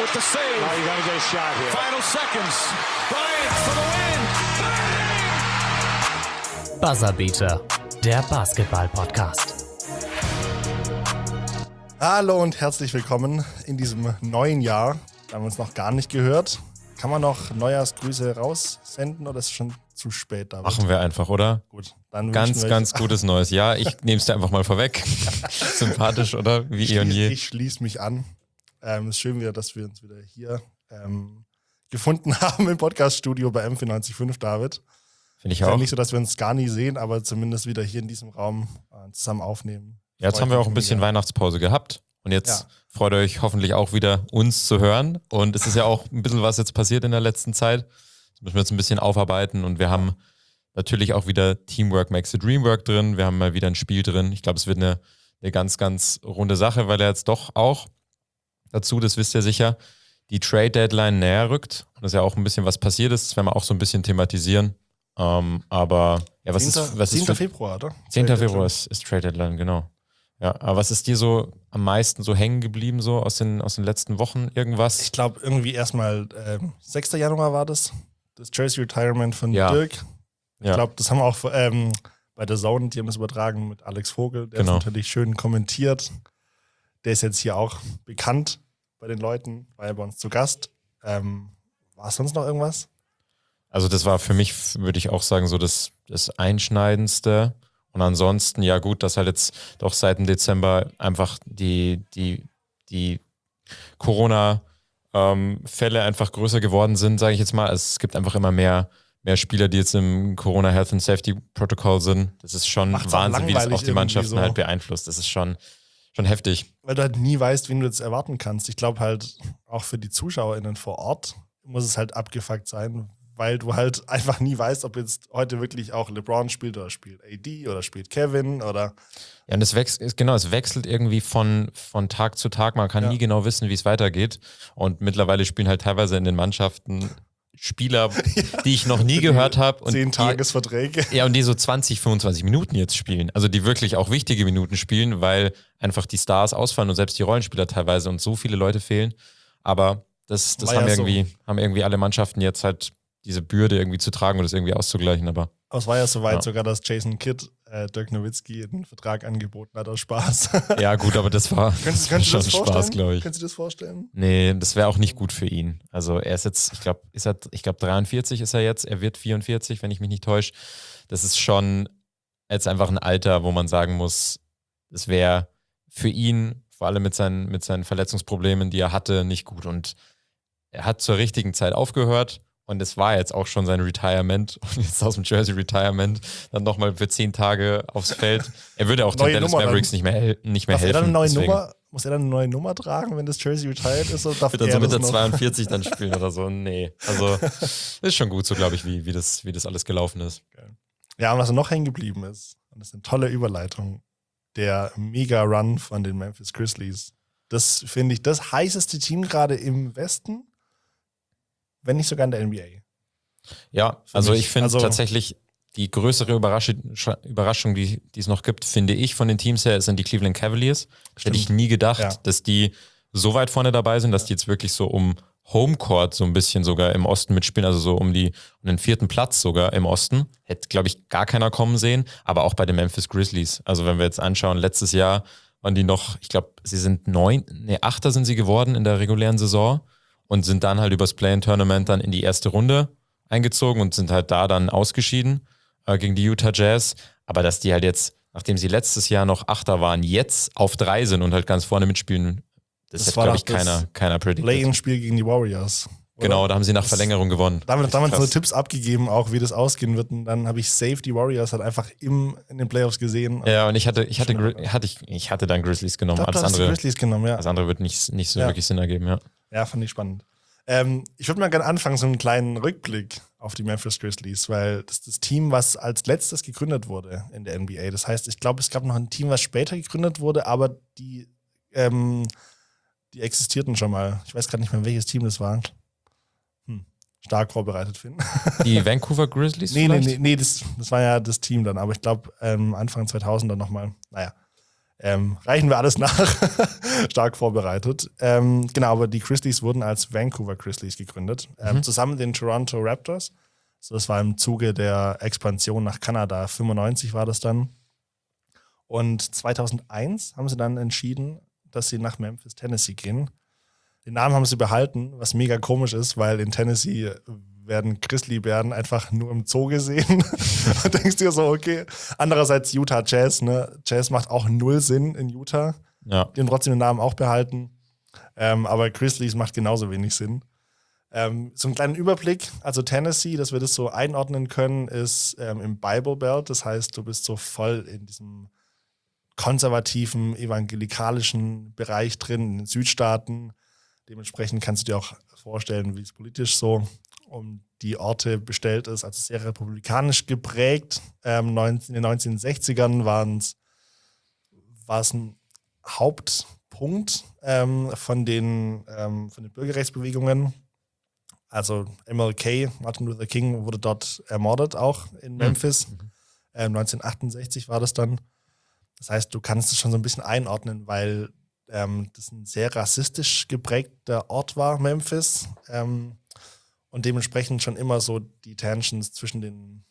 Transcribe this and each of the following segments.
with the save. Now you gotta get a shot here. Final seconds. Bryant for the win. Bang! Buzzerbeater, der Basketball-Podcast. Hallo und herzlich willkommen in diesem neuen Jahr. Wir haben uns noch gar nicht gehört. Kann man noch Neujahrsgrüße raussenden oder ist es schon zu spät? David? Machen wir einfach, oder? Gut, dann ganz gutes neues Jahr. Ich nehme es dir einfach mal vorweg. Sympathisch, oder? Wie eh und je. Ich schließe mich an. Es ist schön wieder, dass wir uns wieder hier gefunden haben im Podcaststudio bei M94.5, David. Finde ich ist auch. Ja nicht so, dass wir uns gar nie sehen, aber zumindest wieder hier in diesem Raum zusammen aufnehmen. Ja, jetzt haben wir auch ein bisschen Weihnachtspause gehabt. Und jetzt freut euch hoffentlich auch wieder, uns zu hören. Und es ist ja auch ein bisschen was jetzt passiert in der letzten Zeit. Das müssen wir jetzt ein bisschen aufarbeiten. Und wir haben natürlich auch wieder Teamwork makes the dream work drin. Wir haben mal wieder ein Spiel drin. Ich glaube, es wird eine ganz runde Sache, weil er jetzt doch auch dazu, das wisst ihr sicher, die Trade-Deadline näher rückt. Und das ist ja auch ein bisschen was passiert ist. Das werden wir auch so ein bisschen thematisieren. Aber ja, was 10. Februar, oder? 10. Februar ist Trade-Deadline, genau. Ja, aber was ist dir so am meisten so hängen geblieben, so aus den letzten Wochen? Irgendwas? Ich glaube, irgendwie erstmal 6. Januar war das Jersey Retirement von Dirk. Ich glaube, das haben wir auch bei der Zone, die haben es übertragen mit Alex Vogel. Der ist natürlich schön kommentiert. Der ist jetzt hier auch bekannt bei den Leuten, war ja bei uns zu Gast. War es sonst noch irgendwas? Also das war für mich, würde ich auch sagen, so das Einschneidendste. Und ansonsten, ja gut, dass halt jetzt doch seit dem Dezember einfach die Corona-Fälle einfach größer geworden sind, sage ich jetzt mal. Also es gibt einfach immer mehr Spieler, die jetzt im Corona Health and Safety Protocol sind. Das ist schon Wahnsinn, wie das auch die Mannschaften halt beeinflusst. Das ist schon heftig. Weil du halt nie weißt, wen du jetzt erwarten kannst. Ich glaube halt, auch für die ZuschauerInnen vor Ort muss es halt abgefuckt sein, weil du halt einfach nie weißt, ob jetzt heute wirklich auch LeBron spielt oder spielt AD oder spielt Kevin oder... Ja, und es wechselt irgendwie von Tag zu Tag. Man kann nie genau wissen, wie es weitergeht. Und mittlerweile spielen halt teilweise in den Mannschaften Spieler, die ich noch nie gehört habe. 10 Tagesverträge. Ja, und die so 20, 25 Minuten jetzt spielen. Also die wirklich auch wichtige Minuten spielen, weil einfach die Stars ausfallen und selbst die Rollenspieler teilweise und so viele Leute fehlen. Aber das haben irgendwie alle Mannschaften jetzt halt diese Bürde irgendwie zu tragen und das irgendwie auszugleichen. Aber es war ja soweit sogar, dass Jason Kidd Dirk Nowitzki einen Vertrag angeboten hat aus Spaß. Ja gut, aber das war schon Spaß, glaube ich. Kannst du das vorstellen? Nee, das wäre auch nicht gut für ihn. Also er ist jetzt, ich glaube 43 ist er jetzt, er wird 44, wenn ich mich nicht täusche. Das ist schon jetzt einfach ein Alter, wo man sagen muss, es wäre für ihn, vor allem mit seinen Verletzungsproblemen, die er hatte, nicht gut. Und er hat zur richtigen Zeit aufgehört. Und es war jetzt auch schon sein Retirement und jetzt aus dem Jersey Retirement dann nochmal für 10 Tage aufs Feld. Er würde auch den Dallas Mavericks nicht mehr helfen. Muss er dann eine neue Nummer tragen, wenn das Jersey retired ist? Oder darf wird er so mit der 42 dann spielen oder so? Nee. Also ist schon gut so, glaube ich, wie das alles gelaufen ist. Ja, und was noch hängen geblieben ist, und das ist eine tolle Überleitung, der Mega-Run von den Memphis Grizzlies. Das finde ich das heißeste Team gerade im Westen. Wenn nicht sogar in der NBA. Ja, also ich finde tatsächlich die größere Überraschung, die es noch gibt, finde ich von den Teams her, sind die Cleveland Cavaliers. Hätte ich nie gedacht, dass die so weit vorne dabei sind, dass die jetzt wirklich so um Homecourt so ein bisschen sogar im Osten mitspielen, also so um den 4. Platz sogar im Osten. Hätte, glaube ich, gar keiner kommen sehen, aber auch bei den Memphis Grizzlies. Also wenn wir jetzt anschauen, letztes Jahr waren die noch, ich glaube, sie sind 8. sind sie geworden in der regulären Saison. Und sind dann halt übers Play-in-Tournament dann in die erste Runde eingezogen und sind halt da dann ausgeschieden gegen die Utah Jazz. Aber dass die halt jetzt, nachdem sie letztes Jahr noch 8. waren, jetzt auf 3 sind und halt ganz vorne mitspielen, das hat, glaube ich, keiner predicted. Play-in-Spiel gegen die Warriors. Oder? Genau, da haben sie nach Verlängerung gewonnen. Da haben wir so Tipps abgegeben, auch wie das ausgehen wird. Und dann habe ich safe die Warriors halt einfach in den Playoffs gesehen. Ja, und ich hatte dann Grizzlies genommen. Das andere wird nicht so wirklich Sinn ergeben, ja. Ja, fand ich spannend. Ich würde mal gerne anfangen, so einen kleinen Rückblick auf die Memphis Grizzlies, weil das ist das Team, was als letztes gegründet wurde in der NBA. Das heißt, ich glaube, es gab noch ein Team, was später gegründet wurde, aber die existierten schon mal. Ich weiß gerade nicht mehr, welches Team das war. Stark vorbereitet, Finn. Die Vancouver Grizzlies Nee, das war ja das Team dann, aber ich glaube Anfang 2000 dann nochmal. Naja. Reichen wir alles nach. Stark vorbereitet. Genau, aber die Grizzlies wurden als Vancouver Grizzlies gegründet. Zusammen mit den Toronto Raptors. So, das war im Zuge der Expansion nach Kanada. 95 war das dann. Und 2001 haben sie dann entschieden, dass sie nach Memphis, Tennessee gehen. Den Namen haben sie behalten, was mega komisch ist, weil in Tennessee werden Grizzlybären einfach nur im Zoo gesehen. Da denkst du dir so, okay. Andererseits Utah Jazz, ne? Jazz macht auch null Sinn in Utah. Ja. Die haben trotzdem den Namen auch behalten. Aber Grizzlies macht genauso wenig Sinn. So einen kleinen Überblick. Also Tennessee, dass wir das so einordnen können, ist im Bible Belt. Das heißt, du bist so voll in diesem konservativen, evangelikalischen Bereich drin, in den Südstaaten. Dementsprechend kannst du dir auch vorstellen, wie es politisch so um die Orte bestellt ist. Also sehr republikanisch geprägt. In den 1960ern war es ein Hauptpunkt von den Bürgerrechtsbewegungen. Also MLK, Martin Luther King, wurde dort ermordet, auch in Memphis. 1968 war das dann. Das heißt, du kannst es schon so ein bisschen einordnen, weil das ein sehr rassistisch geprägter Ort war, Memphis. Und dementsprechend schon immer so die Tensions zwischen den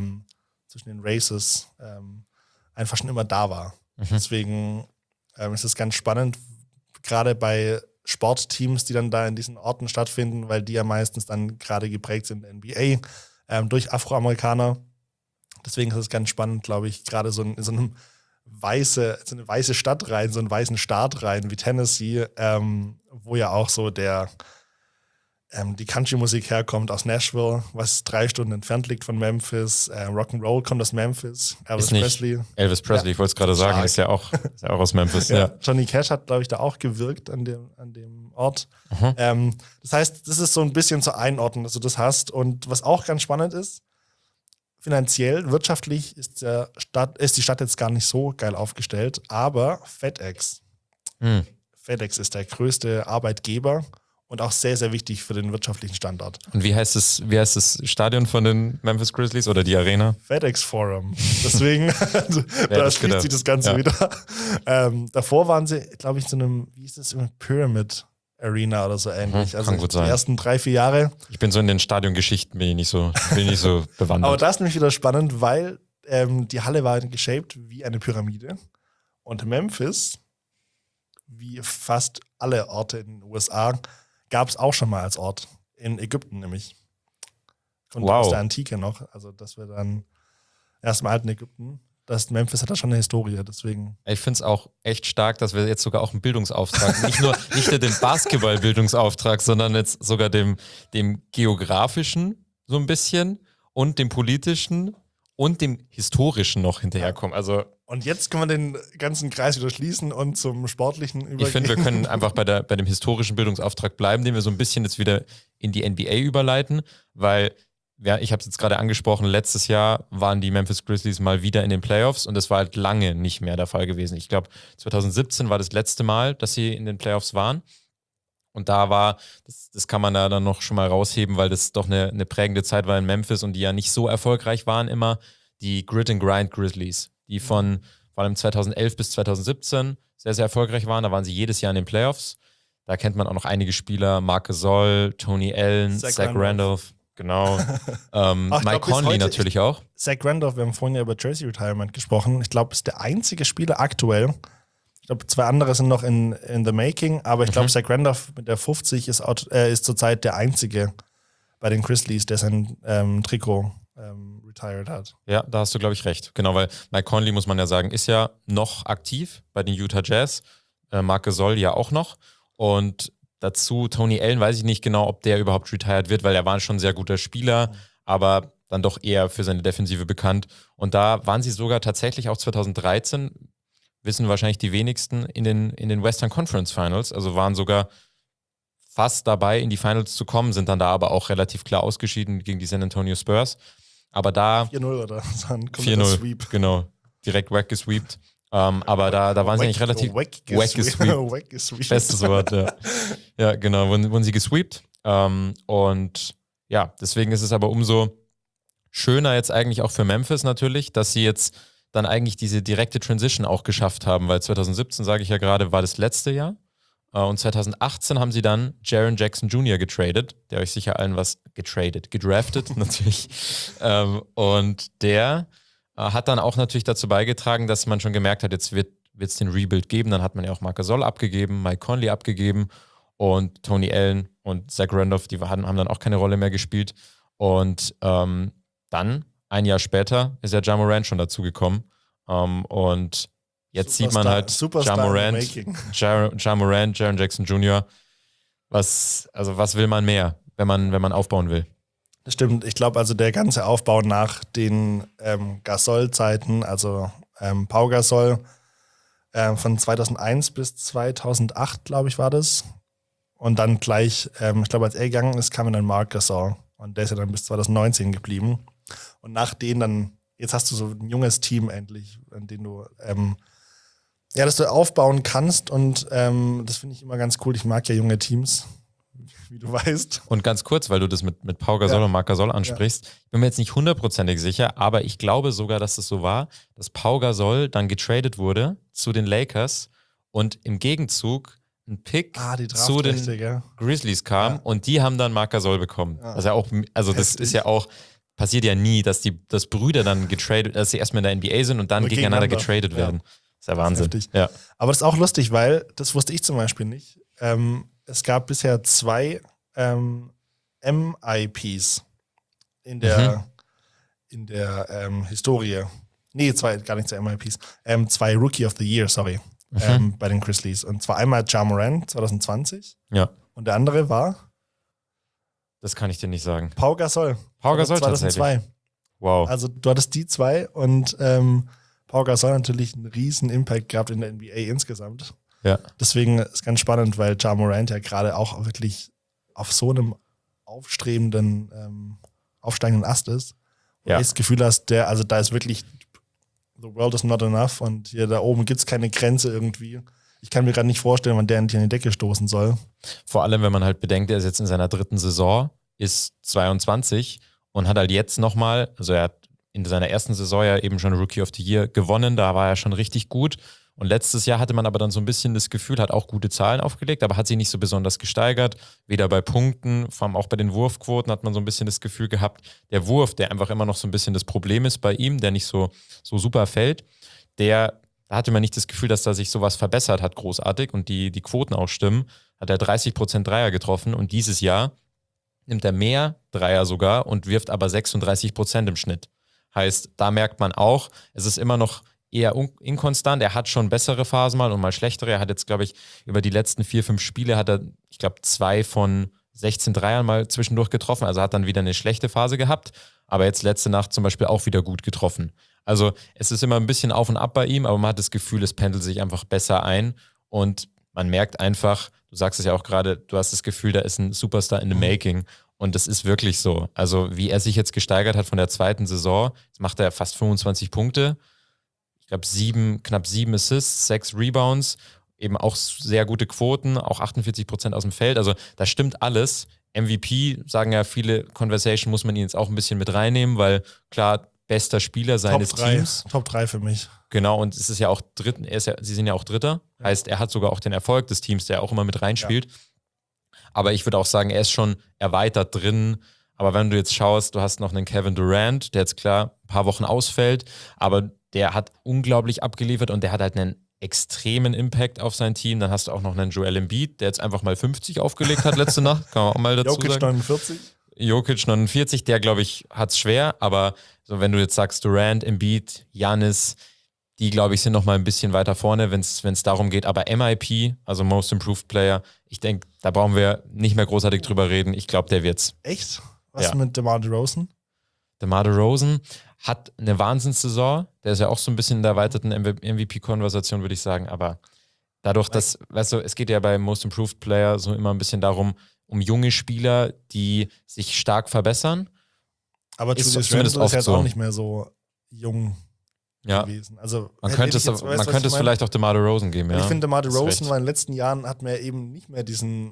Races einfach schon immer da war. Deswegen ist es ganz spannend, gerade bei Sportteams, die dann da in diesen Orten stattfinden, weil die ja meistens dann gerade geprägt sind in der NBA durch Afroamerikaner. Deswegen ist es ganz spannend, glaube ich, gerade so in so eine weiße Stadt rein, so einen weißen Staat rein wie Tennessee, wo ja auch so die Country-Musik herkommt aus Nashville, was 3 Stunden entfernt liegt von Memphis. Rock'n'Roll kommt aus Memphis. Elvis Presley, ich wollte es gerade sagen, ist ja auch aus Memphis. Ja. Johnny Cash hat, glaube ich, da auch gewirkt an dem Ort. Das heißt, das ist so ein bisschen zur Einordnung, dass du das hast. Und was auch ganz spannend ist, finanziell, wirtschaftlich ist die Stadt jetzt gar nicht so geil aufgestellt, aber FedEx ist der größte Arbeitgeber und auch sehr, sehr wichtig für den wirtschaftlichen Standort. Und wie heißt das Stadion von den Memphis Grizzlies oder die Arena? FedEx Forum. Deswegen, da schließt sich das Ganze wieder. Davor waren sie, glaube ich, so einem, wie hieß das, Pyramid Arena oder so ähnlich. Also kann gut sein. Die ersten 3-4 Jahre. Ich bin so in den Stadiongeschichten, bin ich nicht so bewandert. Aber das ist nämlich wieder spannend, weil die Halle war geshaped wie eine Pyramide. Und Memphis, wie fast alle Orte in den USA, gab es auch schon mal als Ort. In Ägypten nämlich. Und aus der Antike noch. Also das wir dann erst im alten Ägypten. Memphis hat da schon eine Historie, deswegen. Ich finde es auch echt stark, dass wir jetzt sogar auch einen Bildungsauftrag, nicht nur den Basketball-Bildungsauftrag, sondern jetzt sogar dem geografischen so ein bisschen und dem politischen und dem historischen noch hinterherkommen. Also und jetzt können wir den ganzen Kreis wieder schließen und zum Sportlichen übergehen. Ich finde, wir können einfach bei dem historischen Bildungsauftrag bleiben, den wir so ein bisschen jetzt wieder in die NBA überleiten, weil ich habe es jetzt gerade angesprochen, letztes Jahr waren die Memphis Grizzlies mal wieder in den Playoffs und das war halt lange nicht mehr der Fall gewesen. Ich glaube, 2017 war das letzte Mal, dass sie in den Playoffs waren. Und da war, das kann man da dann noch schon mal rausheben, weil das doch eine prägende Zeit war in Memphis und die ja nicht so erfolgreich waren immer, die Grit and Grind Grizzlies, die von vor allem 2011 bis 2017 sehr, sehr erfolgreich waren. Da waren sie jedes Jahr in den Playoffs. Da kennt man auch noch einige Spieler, Marc Gasol, Tony Allen, Zach Randolph. Genau. Mike Conley natürlich auch. Zach Randolph, wir haben vorhin ja über Jersey Retirement gesprochen. Ich glaube, ist der einzige Spieler aktuell. Ich glaube, 2 andere sind noch in the making, aber ich glaube, Zach Randolph mit der 50 ist zurzeit der einzige bei den Grizzlies, der sein Trikot retired hat. Ja, da hast du, glaube ich, recht. Genau, weil Mike Conley, muss man ja sagen, ist ja noch aktiv bei den Utah Jazz. Marc Gasol ja auch noch. Und dazu Tony Allen, weiß ich nicht genau, ob der überhaupt retired wird, weil er war schon ein sehr guter Spieler, aber dann doch eher für seine Defensive bekannt. Und da waren sie sogar tatsächlich auch 2013, wissen wahrscheinlich die wenigsten, in den Western Conference Finals, also waren sogar fast dabei, in die Finals zu kommen, sind dann da aber auch relativ klar ausgeschieden gegen die San Antonio Spurs. Aber da 4-0 oder so ein 4-0, Sweep. Genau, direkt weggesweept. Aber da waren sie eigentlich relativ weggesweept. Bestes Wort, ja. Ja, genau, wurden sie gesweept. Und ja, deswegen ist es aber umso schöner jetzt eigentlich auch für Memphis natürlich, dass sie jetzt dann eigentlich diese direkte Transition auch geschafft haben, weil 2017, sage ich ja gerade, war das letzte Jahr. Und 2018 haben sie dann Jaren Jackson Jr. getradet, der euch sicher allen was gedraftet natürlich. Und der hat dann auch natürlich dazu beigetragen, dass man schon gemerkt hat, jetzt wird es den Rebuild geben. Dann hat man ja auch Marc Gasol abgegeben, Mike Conley abgegeben und Tony Allen und Zach Randolph, die haben dann auch keine Rolle mehr gespielt. Und dann, ein Jahr später, ist ja Ja Morant schon dazugekommen. Und jetzt sieht man halt Ja Morant, Jaren Jackson Jr. Was will man mehr, wenn man aufbauen will? Das stimmt. Ich glaube, also der ganze Aufbau nach den Gasol-Zeiten, also Pau Gasol von 2001 bis 2008, glaube ich, war das. Und dann gleich, ich glaube, als er gegangen ist, kam dann Marc Gasol. Und der ist ja dann bis 2019 geblieben. Und nach denen dann, jetzt hast du so ein junges Team endlich, an dem du dass du aufbauen kannst. Und das finde ich immer ganz cool. Ich mag ja junge Teams, wie du weißt. Und ganz kurz, weil du das mit Pau Gasol und Marc Gasol ansprichst, ich bin mir jetzt nicht hundertprozentig sicher, aber ich glaube sogar, dass es so war, dass Pau Gasol dann getradet wurde zu den Lakers und im Gegenzug ein Pick zu den Grizzlies kam und die haben dann Marc Gasol bekommen. Ja. Das ist ja auch, also das ist ja auch, passiert ja nie, dass Brüder dann getradet, dass sie erstmal in der NBA sind und dann gegeneinander getradet werden. Das ist ja Wahnsinn. Ja. Aber das ist auch lustig, weil, das wusste ich zum Beispiel nicht, es gab bisher 2 MIPs in der Historie. Nee, 2, gar nicht 2 MIPs. 2 Rookie of the Year, sorry. Bei den Grizzlies. Und zwar einmal Ja Morant 2020. Ja. Und der andere war? Das kann ich dir nicht sagen. Pau Gasol. Pau Gasol 2002. Wow. Also du hattest die 2 und Pau Gasol natürlich einen riesen Impact gehabt in der NBA insgesamt. Ja. Deswegen ist ganz spannend, weil Ja Morant ja gerade auch wirklich auf so einem aufsteigenden Ast ist. Und du das Gefühl hast, da ist wirklich the world is not enough und hier da oben gibt es keine Grenze irgendwie. Ich kann mir gerade nicht vorstellen, wann der endlich an die Decke stoßen soll. Vor allem, wenn man halt bedenkt, er ist jetzt in seiner 3. Saison, ist 22 und hat halt jetzt nochmal, also er hat in seiner 1. Saison ja eben schon Rookie of the Year gewonnen, da war er schon richtig gut. Und letztes Jahr hatte man aber dann so ein bisschen das Gefühl, hat auch gute Zahlen aufgelegt, aber hat sich nicht so besonders gesteigert. Weder bei Punkten, vor allem auch bei den Wurfquoten hat man so ein bisschen das Gefühl gehabt, der Wurf, der einfach immer noch so ein bisschen das Problem ist bei ihm, der nicht so super fällt, da hatte man nicht das Gefühl, dass da sich sowas verbessert hat, großartig und die Quoten auch stimmen, hat er 30% Dreier getroffen und dieses Jahr nimmt er mehr Dreier sogar und wirft aber 36% im Schnitt. Heißt, da merkt man auch, es ist immer noch eher inkonstant. Er hat schon bessere Phasen mal und mal schlechtere. Er hat jetzt, glaube ich, über die letzten 4-5 Spiele hat er, ich glaube, 2 von 16 Dreiern mal zwischendurch getroffen. Also hat dann wieder eine schlechte Phase gehabt. Aber jetzt letzte Nacht zum Beispiel auch wieder gut getroffen. Also es ist immer ein bisschen auf und ab bei ihm, aber man hat das Gefühl, es pendelt sich einfach besser ein. Und man merkt einfach, du sagst es ja auch gerade, du hast das Gefühl, da ist ein Superstar in the making. Und das ist wirklich so. Also wie er sich jetzt gesteigert hat von der 2. Saison, jetzt macht er fast 25 Punkte. Ich glaube, knapp 7 Assists, 6 Rebounds, eben auch sehr gute Quoten, auch 48% aus dem Feld. Also da stimmt alles. MVP, sagen ja viele, Conversation muss man ihn jetzt auch ein bisschen mit reinnehmen, weil klar, bester Spieler seines Teams. Top 3 für mich. Genau, und es ist ja auch sie sind ja auch Dritter. Ja. Heißt, er hat sogar auch den Erfolg des Teams, der auch immer mit reinspielt. Ja. Aber ich würde auch sagen, er ist schon erweitert drin. Aber wenn du jetzt schaust, du hast noch einen Kevin Durant, der jetzt klar ein paar Wochen ausfällt, aber der hat unglaublich abgeliefert und der hat halt einen extremen Impact auf sein Team. Dann hast du auch noch einen Joel Embiid, der jetzt einfach mal 50 aufgelegt hat letzte Nacht. Kann man auch mal dazu Jokic sagen. 49. Jokic 49, der, glaube ich, hat es schwer. Aber so, wenn du jetzt sagst, Durant, Embiid, Giannis, die, glaube ich, sind noch mal ein bisschen weiter vorne, wenn es darum geht. Aber MIP, also Most Improved Player, ich denke, da brauchen wir nicht mehr großartig drüber reden. Ich glaube, der wird's. Echt? Was mit DeMar DeRozan? DeMar DeRozan hat eine Wahnsinnssaison. Der ist ja auch so ein bisschen in der erweiterten MVP-Konversation, würde ich sagen. Aber dadurch, dass, weißt du, es geht ja bei Most Improved Player so immer ein bisschen darum, um junge Spieler, die sich stark verbessern. Aber Julius Randle ist jetzt auch nicht mehr so jung gewesen. Also, man könnte es vielleicht auch DeMar DeRozan geben. Ja. Ich finde, DeMar DeRozan war in den letzten Jahren, hat man eben nicht mehr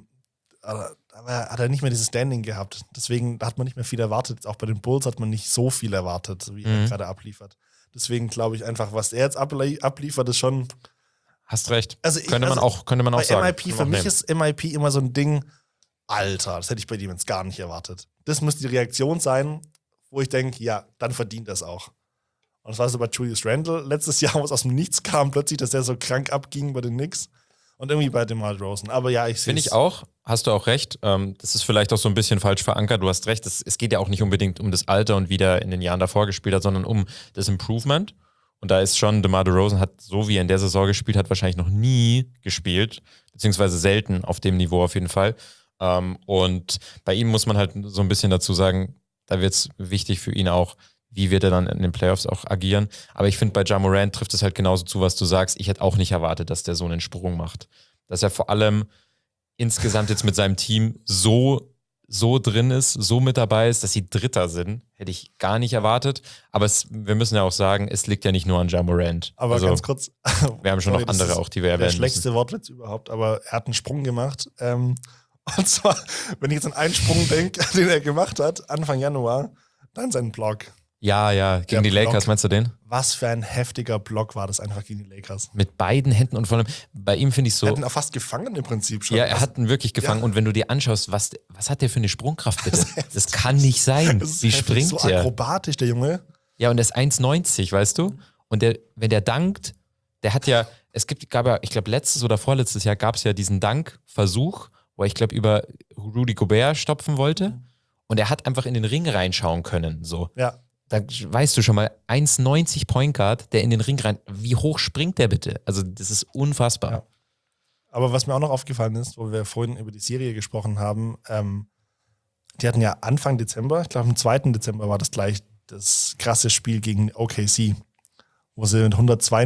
hat er nicht mehr dieses Standing gehabt. Deswegen hat man nicht mehr viel erwartet. Auch bei den Bulls hat man nicht so viel erwartet, wie er gerade abliefert. Deswegen glaube ich einfach, was er jetzt abliefert, ist schon... Hast recht. Also könnte man auch sagen. MIP, für mich ist MIP immer so ein Ding, Alter, das hätte ich bei dem jetzt gar nicht erwartet. Das muss die Reaktion sein, wo ich denke, ja, dann verdient er es auch. Und das war so bei Julius Randle letztes Jahr, wo es aus dem Nichts kam, plötzlich, dass der so krank abging bei den Knicks. Und irgendwie bei DeMar DeRozan. Aber ja, ich sehe es. Finde ich auch. Hast du auch recht. Das ist vielleicht auch so ein bisschen falsch verankert. Du hast recht. Es geht ja auch nicht unbedingt um das Alter und wie der in den Jahren davor gespielt hat, sondern um das Improvement. Und da ist schon, DeMar DeRozan hat, so wie er in der Saison gespielt hat, wahrscheinlich noch nie gespielt. Beziehungsweise selten auf dem Niveau auf jeden Fall. Und bei ihm muss man halt so ein bisschen dazu sagen, da wird es wichtig für ihn auch, wie wird er dann in den Playoffs auch agieren. Aber ich finde, bei Ja Morant trifft es halt genauso zu, was du sagst. Ich hätte auch nicht erwartet, dass der so einen Sprung macht. Dass er vor allem insgesamt jetzt mit seinem Team so drin ist, so mit dabei ist, dass sie Dritter sind. Hätte ich gar nicht erwartet. Aber wir müssen ja auch sagen, es liegt ja nicht nur an Ja Morant. Aber also, ganz kurz. Wir haben schon noch andere auch, die wir erwähnen müssen. Der schlechteste Wortwitz überhaupt, aber er hat einen Sprung gemacht. Und zwar, wenn ich jetzt an einen Sprung denke, den er gemacht hat, Anfang Januar, dann seinen Block. Ja, gegen die Lakers, meinst du den? Was für ein heftiger Block war das einfach gegen die Lakers. Mit beiden Händen und vor allem, bei ihm finde ich so... Er hat ihn auch fast gefangen im Prinzip schon. Ja, er hat ihn wirklich gefangen. Ja. Und wenn du dir anschaust, was hat der für eine Sprungkraft bitte? Das kann nicht sein. Wie springt so der? So akrobatisch, der Junge. Ja, und der ist 1,90, weißt du? Und wenn der dankt, der hat ja, gab ja, ich glaube letztes oder vorletztes Jahr gab es ja diesen Dankversuch, wo er, ich glaube, über Rudy Gobert stopfen wollte. Und er hat einfach in den Ring reinschauen können, so. Ja. Da weißt du schon mal, 1,90 Point Guard, der in den Ring rein, wie hoch springt der bitte? Also das ist unfassbar. Ja. Aber was mir auch noch aufgefallen ist, wo wir vorhin über die Serie gesprochen haben, die hatten ja Anfang Dezember, ich glaube am 2. Dezember war das gleich das krasse Spiel gegen OKC, wo sie mit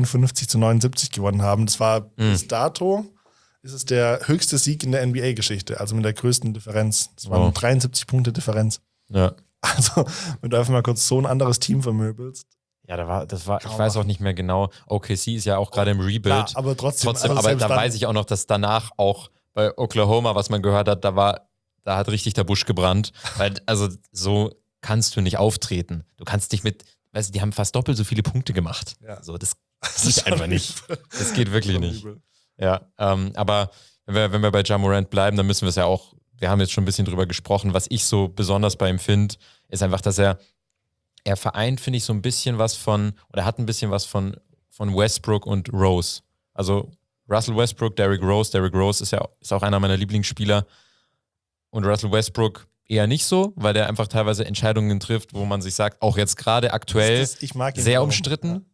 152-79 gewonnen haben. Das war bis dato, ist es der höchste Sieg in der NBA-Geschichte, also mit der größten Differenz. Das waren 73 Punkte Differenz. Ja. Also, wenn du einfach mal kurz so ein anderes Team vermöbelst. Ja, das war, ich weiß auch nicht mehr genau. OKC ist ja auch gerade im Rebuild. Ja, aber trotzdem also aber da weiß ich auch noch, dass danach auch bei Oklahoma, was man gehört hat, da hat richtig der Busch gebrannt. Weil, also, so kannst du nicht auftreten. Du kannst dich weißt du, die haben fast doppelt so viele Punkte gemacht. Ja. So, das geht einfach nicht. Das geht wirklich nicht. Ja, aber wenn wir bei Ja Morant bleiben, dann müssen wir es ja auch. Wir haben jetzt schon ein bisschen drüber gesprochen. Was ich so besonders bei ihm finde, ist einfach, dass er vereint, finde ich, so ein bisschen was hat ein bisschen was von Westbrook und Rose. Also Russell Westbrook, Derrick Rose. Derrick Rose ist auch einer meiner Lieblingsspieler. Und Russell Westbrook eher nicht so, weil der einfach teilweise Entscheidungen trifft, wo man sich sagt, auch jetzt gerade aktuell sehr umstritten. Ja.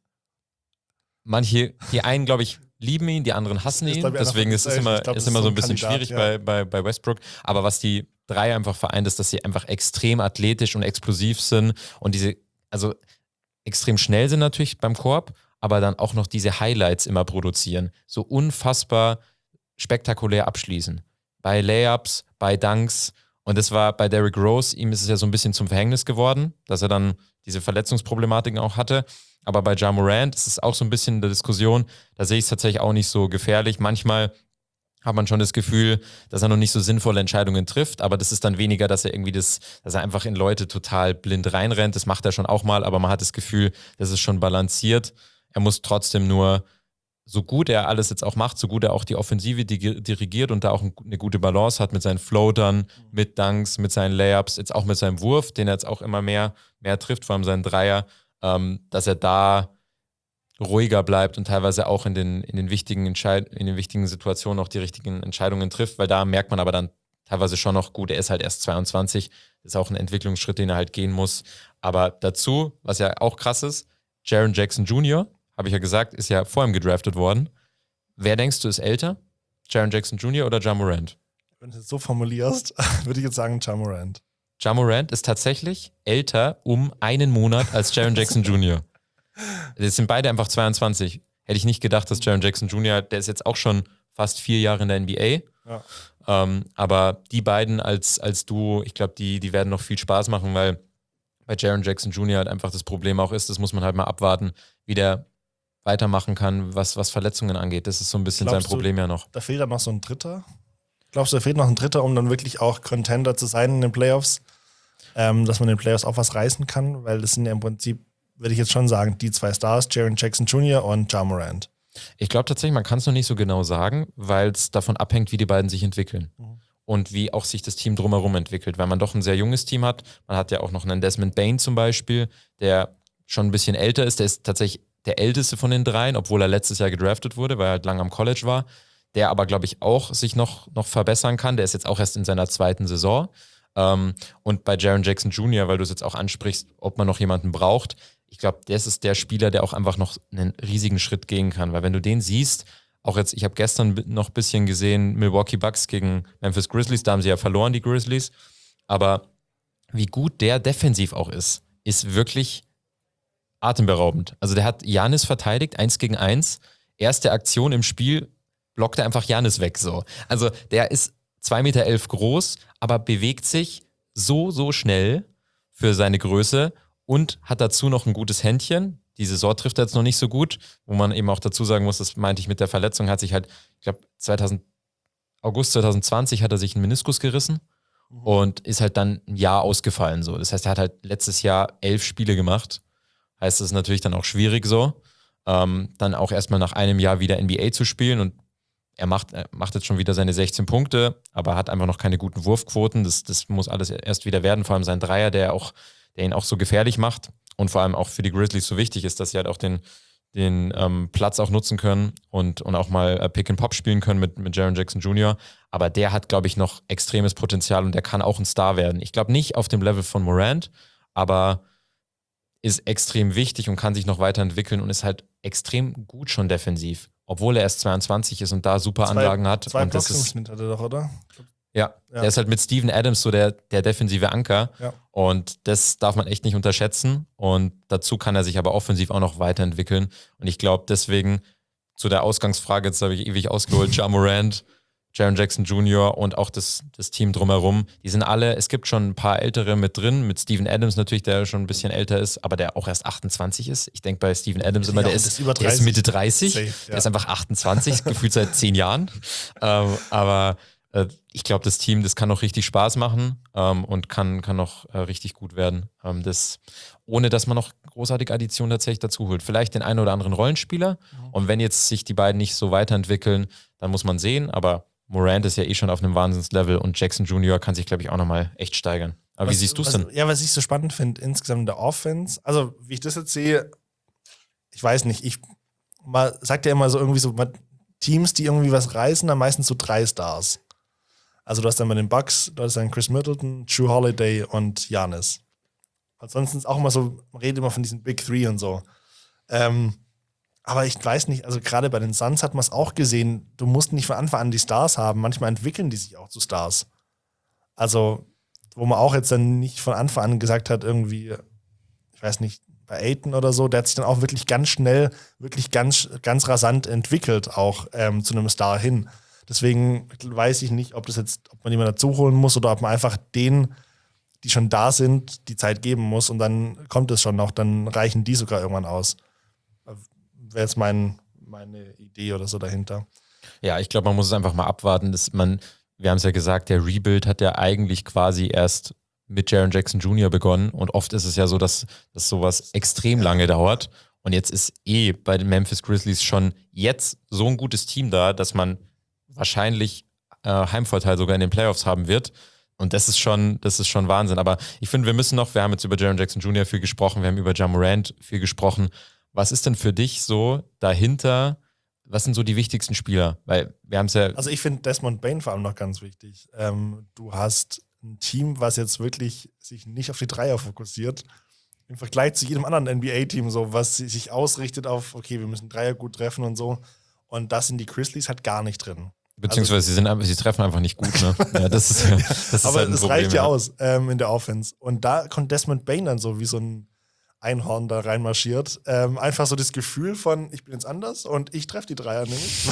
Manche, die einen, glaube ich, lieben ihn, die anderen hassen ihn. Deswegen ist es immer so ein bisschen schwierig bei Westbrook. Aber was die drei einfach vereint, ist, dass sie einfach extrem athletisch und explosiv sind und also extrem schnell sind natürlich beim Korb, aber dann auch noch diese Highlights immer produzieren. So unfassbar spektakulär abschließen. Bei Layups, bei Dunks. Und das war bei Derrick Rose, ihm ist es ja so ein bisschen zum Verhängnis geworden, dass er dann diese Verletzungsproblematiken auch hatte. Aber bei Ja Morant ist es auch so ein bisschen in der Diskussion, da sehe ich es tatsächlich auch nicht so gefährlich. Manchmal hat man schon das Gefühl, dass er noch nicht so sinnvolle Entscheidungen trifft, aber das ist dann weniger, dass er irgendwie dass er einfach in Leute total blind reinrennt. Das macht er schon auch mal, aber man hat das Gefühl, das ist schon balanciert. Er muss trotzdem nur, so gut er alles jetzt auch macht, so gut er auch die Offensive dirigiert und da auch eine gute Balance hat mit seinen Floatern, mit Dunks, mit seinen Layups, jetzt auch mit seinem Wurf, den er jetzt auch immer mehr trifft, vor allem seinen Dreier, dass er da ruhiger bleibt und teilweise auch in den wichtigen Situationen auch die richtigen Entscheidungen trifft, weil da merkt man aber dann teilweise schon noch, gut, er ist halt erst 22, das ist auch ein Entwicklungsschritt, den er halt gehen muss. Aber dazu, was ja auch krass ist, Jaren Jackson Jr., habe ich ja gesagt, ist ja vor ihm gedraftet worden. Wer denkst du ist älter? Jaren Jackson Jr. oder Ja Morant? Wenn du es so formulierst, würde ich jetzt sagen Ja Morant. Ja Morant ist tatsächlich älter um einen Monat als Jaren Jackson Jr. Das sind beide einfach 22. Hätte ich nicht gedacht, dass Jaren Jackson Jr., der ist jetzt auch schon fast 4 Jahre in der NBA. Ja. Aber die beiden als Duo, ich glaube, die werden noch viel Spaß machen, weil bei Jaren Jackson Jr. halt einfach das Problem auch ist, das muss man halt mal abwarten, wie der weitermachen kann, was Verletzungen angeht. Das ist so ein bisschen sein Problem ja noch. Da fehlt dann noch so ein Dritter? Glaubst du, da fehlt noch ein Dritter, um dann wirklich auch Contender zu sein in den Playoffs? Dass man in den Playoffs auch was reißen kann? Weil das sind ja im Prinzip würde ich jetzt schon sagen, die 2 Stars, Jaren Jackson Jr. und Ja Morant. Ich glaube tatsächlich, man kann es noch nicht so genau sagen, weil es davon abhängt, wie die beiden sich entwickeln. Und wie auch sich das Team drumherum entwickelt, weil man doch ein sehr junges Team hat. Man hat ja auch noch einen Desmond Bane zum Beispiel, der schon ein bisschen älter ist. Der ist tatsächlich der älteste von den 3, obwohl er letztes Jahr gedraftet wurde, weil er halt lange am College war. Der aber, glaube ich, auch sich noch verbessern kann. Der ist jetzt auch erst in seiner 2. Saison. Und bei Jaren Jackson Jr., weil du es jetzt auch ansprichst, ob man noch jemanden braucht, ich glaube, das ist der Spieler, der auch einfach noch einen riesigen Schritt gehen kann. Weil wenn du den siehst, auch jetzt, ich habe gestern noch ein bisschen gesehen, Milwaukee Bucks gegen Memphis Grizzlies, da haben sie ja verloren, die Grizzlies. Aber wie gut der defensiv auch ist wirklich atemberaubend. Also der hat Giannis verteidigt, 1 gegen 1. Erste Aktion im Spiel blockt er einfach Giannis weg. So. Also der ist 2,11 Meter groß, aber bewegt sich so schnell für seine Größe und hat dazu noch ein gutes Händchen. Die Saison trifft er jetzt noch nicht so gut, wo man eben auch dazu sagen muss, das meinte ich mit der Verletzung, hat sich halt, ich glaube, August 2020 hat er sich einen Meniskus gerissen und ist halt dann ein Jahr ausgefallen. So. Das heißt, er hat halt letztes Jahr 11 Spiele gemacht. Heißt, es ist natürlich dann auch schwierig so, dann auch erstmal nach einem Jahr wieder NBA zu spielen und er macht jetzt schon wieder seine 16 Punkte, aber hat einfach noch keine guten Wurfquoten. Das muss alles erst wieder werden, vor allem sein Dreier, der ihn auch so gefährlich macht und vor allem auch für die Grizzlies so wichtig ist, dass sie halt auch den Platz auch nutzen können und auch mal Pick and Pop spielen können mit Jaren Jackson Jr. Aber der hat, glaube ich, noch extremes Potenzial und der kann auch ein Star werden. Ich glaube nicht auf dem Level von Morant, aber ist extrem wichtig und kann sich noch weiterentwickeln und ist halt extrem gut schon defensiv. Obwohl er erst 22 ist und da super Anlagen hat. 2 Blocks im Schnitt hat er doch, oder? Ja, der ist halt mit Steven Adams so der defensive Anker. Ja. Und das darf man echt nicht unterschätzen. Und dazu kann er sich aber offensiv auch noch weiterentwickeln. Und ich glaube deswegen, zu der Ausgangsfrage, jetzt habe ich ewig ausgeholt, Ja Morant, Jaren Jackson Jr. und auch das Team drumherum, die sind alle, es gibt schon ein paar Ältere mit drin, mit Steven Adams natürlich, der schon ein bisschen älter ist, aber der auch erst 28 ist. Ich denke bei Steven Adams immer, der ist Mitte 30, safe, ja. Der ist einfach 28, gefühlt seit 10 Jahren. Aber ich glaube, das Team, das kann noch richtig Spaß machen und kann noch richtig gut werden. Ohne dass man noch großartige Additionen tatsächlich dazu holt. Vielleicht den einen oder anderen Rollenspieler. Und wenn jetzt sich die beiden nicht so weiterentwickeln, dann muss man sehen, aber Morant ist ja eh schon auf einem Wahnsinnslevel und Jackson Jr. kann sich, glaube ich, auch nochmal echt steigern. Aber wie siehst du es denn? Ja, was ich so spannend finde, insgesamt in der Offense, also wie ich das jetzt sehe, ich weiß nicht, man sagt ja immer so irgendwie so, Teams, die irgendwie was reißen, dann meistens so 3 Stars. Also du hast dann bei den Bucks, du hast dann Chris Middleton, Jrue Holiday und Giannis. Ansonsten ist auch immer so, man redet immer von diesen Big Three und so. Aber ich weiß nicht, also gerade bei den Suns hat man es auch gesehen, du musst nicht von Anfang an die Stars haben, manchmal entwickeln die sich auch zu Stars. Also, wo man auch jetzt dann nicht von Anfang an gesagt hat, irgendwie, ich weiß nicht, bei Ayton oder so, der hat sich dann auch wirklich ganz schnell, wirklich ganz, ganz rasant entwickelt, auch zu einem Star hin. Deswegen weiß ich nicht, ob man jemanden dazu holen muss oder ob man einfach denen, die schon da sind, die Zeit geben muss und dann kommt es schon noch, dann reichen die sogar irgendwann aus. Wäre jetzt meine Idee oder so dahinter. Ja, ich glaube, man muss es einfach mal abwarten. Wir haben es ja gesagt, der Rebuild hat ja eigentlich quasi erst mit Jaren Jackson Jr. begonnen und oft ist es ja so, dass sowas extrem lange dauert und jetzt ist bei den Memphis Grizzlies schon jetzt so ein gutes Team da, dass man wahrscheinlich Heimvorteil sogar in den Playoffs haben wird. Und das ist schon Wahnsinn. Aber ich finde, wir haben jetzt über Jaren Jackson Jr. viel gesprochen, wir haben über Ja Morant viel gesprochen. Was ist denn für dich so dahinter? Was sind so die wichtigsten Spieler? Weil wir haben es ja. Also ich finde Desmond Bane vor allem noch ganz wichtig. Du hast ein Team, was jetzt wirklich sich nicht auf die Dreier fokussiert. Im Vergleich zu jedem anderen NBA-Team, so, was sich ausrichtet auf, okay, wir müssen Dreier gut treffen und so. Und das sind die Grizzlies halt gar nicht drin. Beziehungsweise sie treffen einfach nicht gut, ne? Ja, das ist aber halt ein das Problem, reicht ja aus in der Offense. Und da kommt Desmond Bane dann so wie so ein Einhorn da reinmarschiert. Einfach so das Gefühl von, ich bin jetzt anders und ich treffe die Dreier nämlich.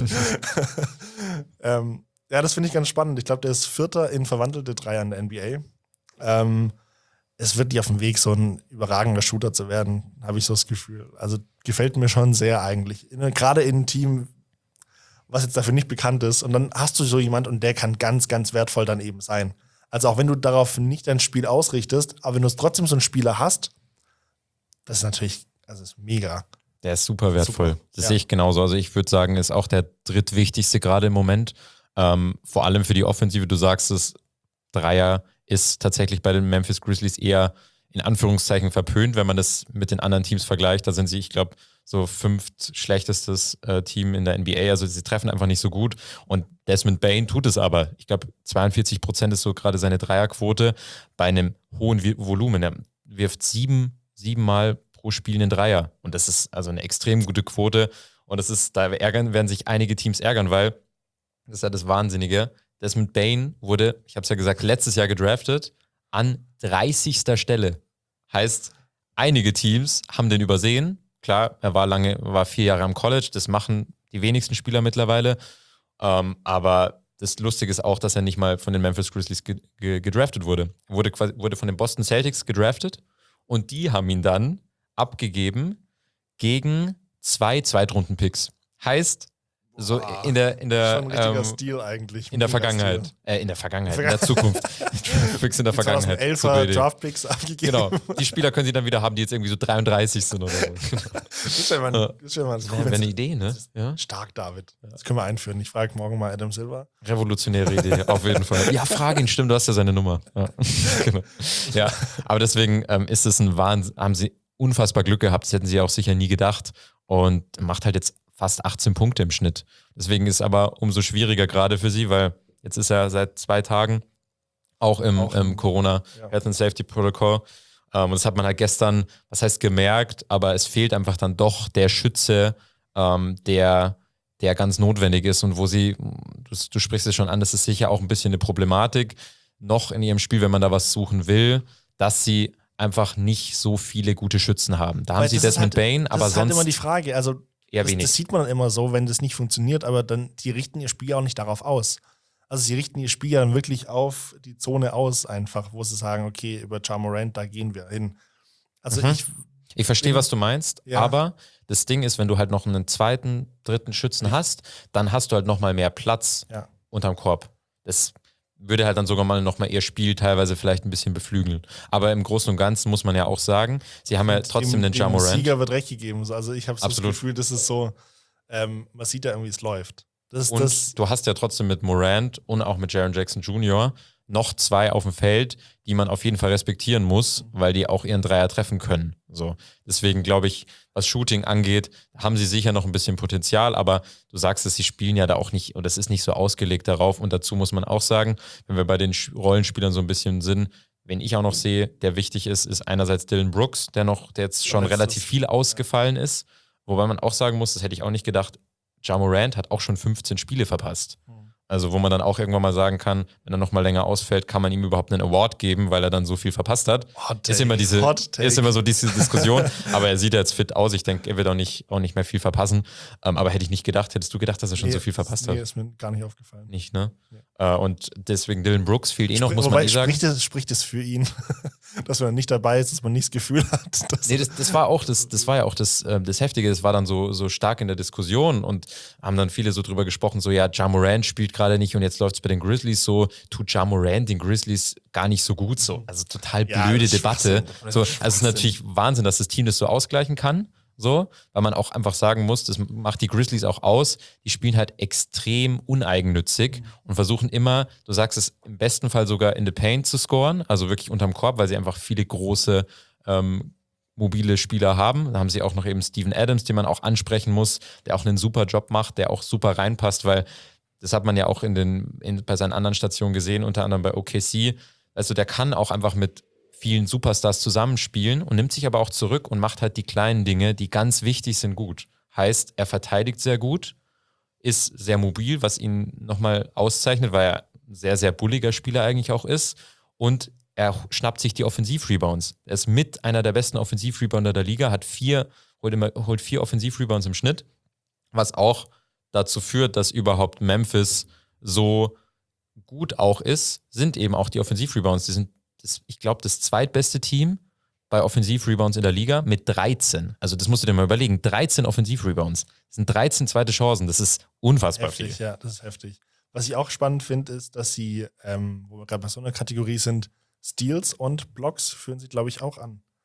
Ja, das finde ich ganz spannend. Ich glaube, der ist 4. in verwandelte Dreier in der NBA. Es wird nicht auf dem Weg, so ein überragender Shooter zu werden, habe ich so das Gefühl. Also gefällt mir schon sehr eigentlich. Gerade in einem Team, was jetzt dafür nicht bekannt ist. Und dann hast du so jemand und der kann ganz, ganz wertvoll dann eben sein. Also auch wenn du darauf nicht dein Spiel ausrichtest, aber wenn du trotzdem so einen Spieler hast, ist natürlich, also ist mega. Der ist super wertvoll. Das sehe ich genauso. Also ich würde sagen, ist auch der drittwichtigste gerade im Moment. Vor allem für die Offensive. Du sagst es, Dreier ist tatsächlich bei den Memphis Grizzlies eher in Anführungszeichen verpönt, wenn man das mit den anderen Teams vergleicht. Da sind sie, ich glaube, so 5. schlechtestes Team in der NBA. Also sie treffen einfach nicht so gut. Und Desmond Bane tut es aber. Ich glaube, 42% ist so gerade seine Dreierquote bei einem hohen Volumen. Er wirft siebenmal pro Spiel einen Dreier. Und das ist also eine extrem gute Quote. Und werden sich einige Teams ärgern, weil, das ist ja das Wahnsinnige, Desmond Bane wurde, ich habe es ja gesagt, letztes Jahr gedraftet, an 30. Stelle. Heißt, einige Teams haben den übersehen. Klar, er war 4 Jahre am College, das machen die wenigsten Spieler mittlerweile. Aber das Lustige ist auch, dass er nicht mal von den Memphis Grizzlies gedraftet wurde. Er wurde von den Boston Celtics gedraftet und die haben ihn dann abgegeben gegen 2 Zweitrunden-Picks. Heißt, so in der schon ein richtiger Stil eigentlich. In der Vergangenheit, in der Zukunft. Picks in der Vergangenheit. 11er Draft-Picks abgegeben. Genau, die Spieler können sie dann wieder haben, die jetzt irgendwie so 33 sind oder so. Das wäre eine Idee, ne? Ja? Stark, David. Das können wir einführen. Ich frage morgen mal Adam Silver. Revolutionäre Idee, auf jeden Fall. Ja, frage ihn, stimmt, du hast ja seine Nummer. Ja, genau. Ja, aber deswegen ist es ein Wahnsinn, haben sie unfassbar Glück gehabt, das hätten sie auch sicher nie gedacht und macht halt jetzt fast 18 Punkte im Schnitt. Deswegen ist es aber umso schwieriger gerade für sie, weil jetzt ist er seit 2 Tagen auch im Corona Health and Safety Protocol. Und das hat man halt gestern, was heißt gemerkt, aber es fehlt einfach dann doch der Schütze, der ganz notwendig ist und wo du sprichst es schon an, das ist sicher auch ein bisschen eine Problematik noch in ihrem Spiel, wenn man da was suchen will, dass sie einfach nicht so viele gute Schützen haben. Da haben sie Desmond Bane, aber sonst... Das ist halt immer die Frage, also das sieht man dann immer so, wenn das nicht funktioniert, aber dann, die richten ihr Spiel auch nicht darauf aus. Also sie richten ihr Spiel dann wirklich auf die Zone aus einfach, wo sie sagen, okay, über Ja Morant, da gehen wir hin. Also ich verstehe, was du meinst, aber das Ding ist, wenn du halt noch einen 2., 3. Schützen hast, dann hast du halt nochmal mehr Platz unterm Korb. Das würde halt dann sogar mal nochmal ihr Spiel teilweise vielleicht ein bisschen beflügeln. Aber im Großen und Ganzen muss man ja auch sagen, sie haben ja trotzdem den Ja Morant. Sieger wird recht gegeben. Also ich habe so das Gefühl, das ist so, man sieht ja irgendwie, es läuft. Du hast ja trotzdem mit Morant und auch mit Jaren Jackson Jr. noch 2 auf dem Feld, die man auf jeden Fall respektieren muss, weil die auch ihren Dreier treffen können. So. Deswegen glaube ich, was Shooting angeht, haben sie sicher noch ein bisschen Potenzial, aber du sagst es, sie spielen ja da auch nicht, und es ist nicht so ausgelegt darauf. Und dazu muss man auch sagen, wenn wir bei den Rollenspielern so ein bisschen sind, wen ich auch noch sehe, der wichtig ist einerseits Dylan Brooks, der jetzt schon relativ viel ausgefallen ist. Wobei man auch sagen muss, das hätte ich auch nicht gedacht, Ja Morant hat auch schon 15 Spiele verpasst. Also wo man dann auch irgendwann mal sagen kann, wenn er noch mal länger ausfällt, kann man ihm überhaupt einen Award geben, weil er dann so viel verpasst hat. Ist immer so diese Diskussion. Aber er sieht ja jetzt fit aus. Ich denke, er wird auch nicht mehr viel verpassen. Aber hätte ich nicht gedacht. Hättest du gedacht, dass er schon so viel verpasst hat? Nee, ist mir gar nicht aufgefallen. Nicht, ne? Nee. Und deswegen Dylan Brooks fehlt noch, muss man sagen. Spricht es für ihn, dass man nicht dabei ist, dass man nicht das Gefühl hat. Nee, das war ja auch das Heftige. Das war dann so stark in der Diskussion und haben dann viele so drüber gesprochen, so Ja Morant spielt gerade nicht und jetzt läuft es bei den Grizzlies so, tut Ja Morant den Grizzlies gar nicht so gut so. Also total blöde Debatte. So, also es ist natürlich Wahnsinn, dass das Team das so ausgleichen kann. So, weil man auch einfach sagen muss, das macht die Grizzlies auch aus, die spielen halt extrem uneigennützig und versuchen immer, du sagst es, im besten Fall sogar in the paint zu scoren, also wirklich unterm Korb, weil sie einfach viele große mobile Spieler haben. Da haben sie auch noch eben Steven Adams, den man auch ansprechen muss, der auch einen super Job macht, der auch super reinpasst, weil das hat man ja auch bei seinen anderen Stationen gesehen, unter anderem bei OKC. Also der kann auch einfach mit vielen Superstars zusammenspielen und nimmt sich aber auch zurück und macht halt die kleinen Dinge, die ganz wichtig sind, gut. Heißt, er verteidigt sehr gut, ist sehr mobil, was ihn nochmal auszeichnet, weil er ein sehr, sehr bulliger Spieler eigentlich auch ist. Und er schnappt sich die Offensiv-Rebounds. Er ist mit einer der besten Offensiv-Rebounder der Liga, holt 4 Offensiv-Rebounds im Schnitt, was auch dazu führt, dass überhaupt Memphis so gut auch ist, sind eben auch die Offensiv-Rebounds. Die sind, ich glaube, das zweitbeste Team bei Offensiv-Rebounds in der Liga mit 13. Also das musst du dir mal überlegen. 13 Offensiv-Rebounds. Das sind 13 zweite Chancen. Das ist unfassbar heftig, viel. Ja, das ist heftig. Was ich auch spannend finde, ist, dass sie, wo wir gerade bei so einer Kategorie sind, Steals und Blocks führen sie, glaube ich, auch an.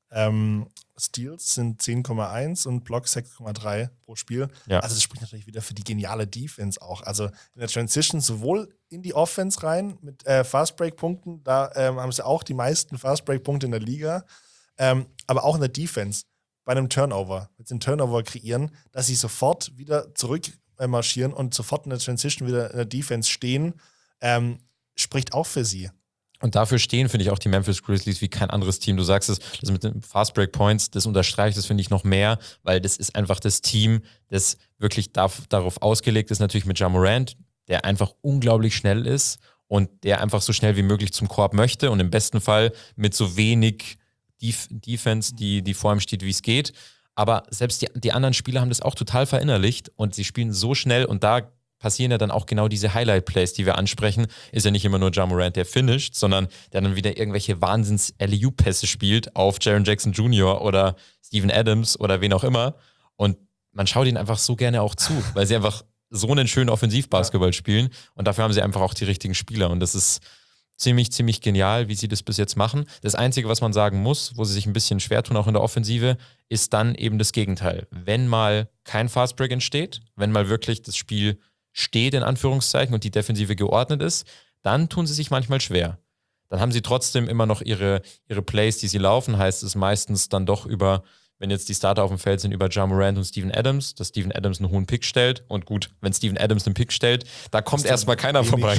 Steals sind 10,1 und Blocks 6,3 pro Spiel. Ja. Also das spricht natürlich wieder für die geniale Defense auch. Also in der Transition sowohl in die Offense rein mit Fast-Break-Punkten, da haben sie auch die meisten Fast-Break-Punkte in der Liga, aber auch in der Defense bei einem Turnover, wenn sie einen Turnover kreieren, dass sie sofort wieder zurück marschieren und sofort in der Transition wieder in der Defense stehen, spricht auch für sie. Und dafür stehen, finde ich, auch die Memphis Grizzlies wie kein anderes Team. Du sagst es, das mit den Fast Break Points, das unterstreicht es, finde ich, noch mehr, weil das ist einfach das Team, das wirklich darauf ausgelegt ist, natürlich mit Ja Morant, der einfach unglaublich schnell ist und der einfach so schnell wie möglich zum Korb möchte und im besten Fall mit so wenig Defense, die vor ihm steht, wie es geht. Aber selbst die anderen Spieler haben das auch total verinnerlicht und sie spielen so schnell und da passieren ja dann auch genau diese Highlight-Plays, die wir ansprechen. Ist ja nicht immer nur Ja Morant, der finisht, sondern der dann wieder irgendwelche Wahnsinns-LU-Pässe spielt auf Jaren Jackson Jr. oder Steven Adams oder wen auch immer. Und man schaut ihnen einfach so gerne auch zu, weil sie einfach so einen schönen Offensivbasketball spielen und dafür haben sie einfach auch die richtigen Spieler und das ist ziemlich, ziemlich genial, wie sie das bis jetzt machen. Das Einzige, was man sagen muss, wo sie sich ein bisschen schwer tun, auch in der Offensive, ist dann eben das Gegenteil. Wenn mal kein Fastbreak entsteht, wenn mal wirklich das Spiel steht, in Anführungszeichen, und die Defensive geordnet ist, dann tun sie sich manchmal schwer. Dann haben sie trotzdem immer noch ihre Plays, die sie laufen, heißt es meistens dann doch über, wenn jetzt die Starter auf dem Feld sind, über Ja Morant und Steven Adams, dass Steven Adams einen hohen Pick stellt. Und gut, wenn Steven Adams einen Pick stellt, da kommt erstmal keiner vorbei.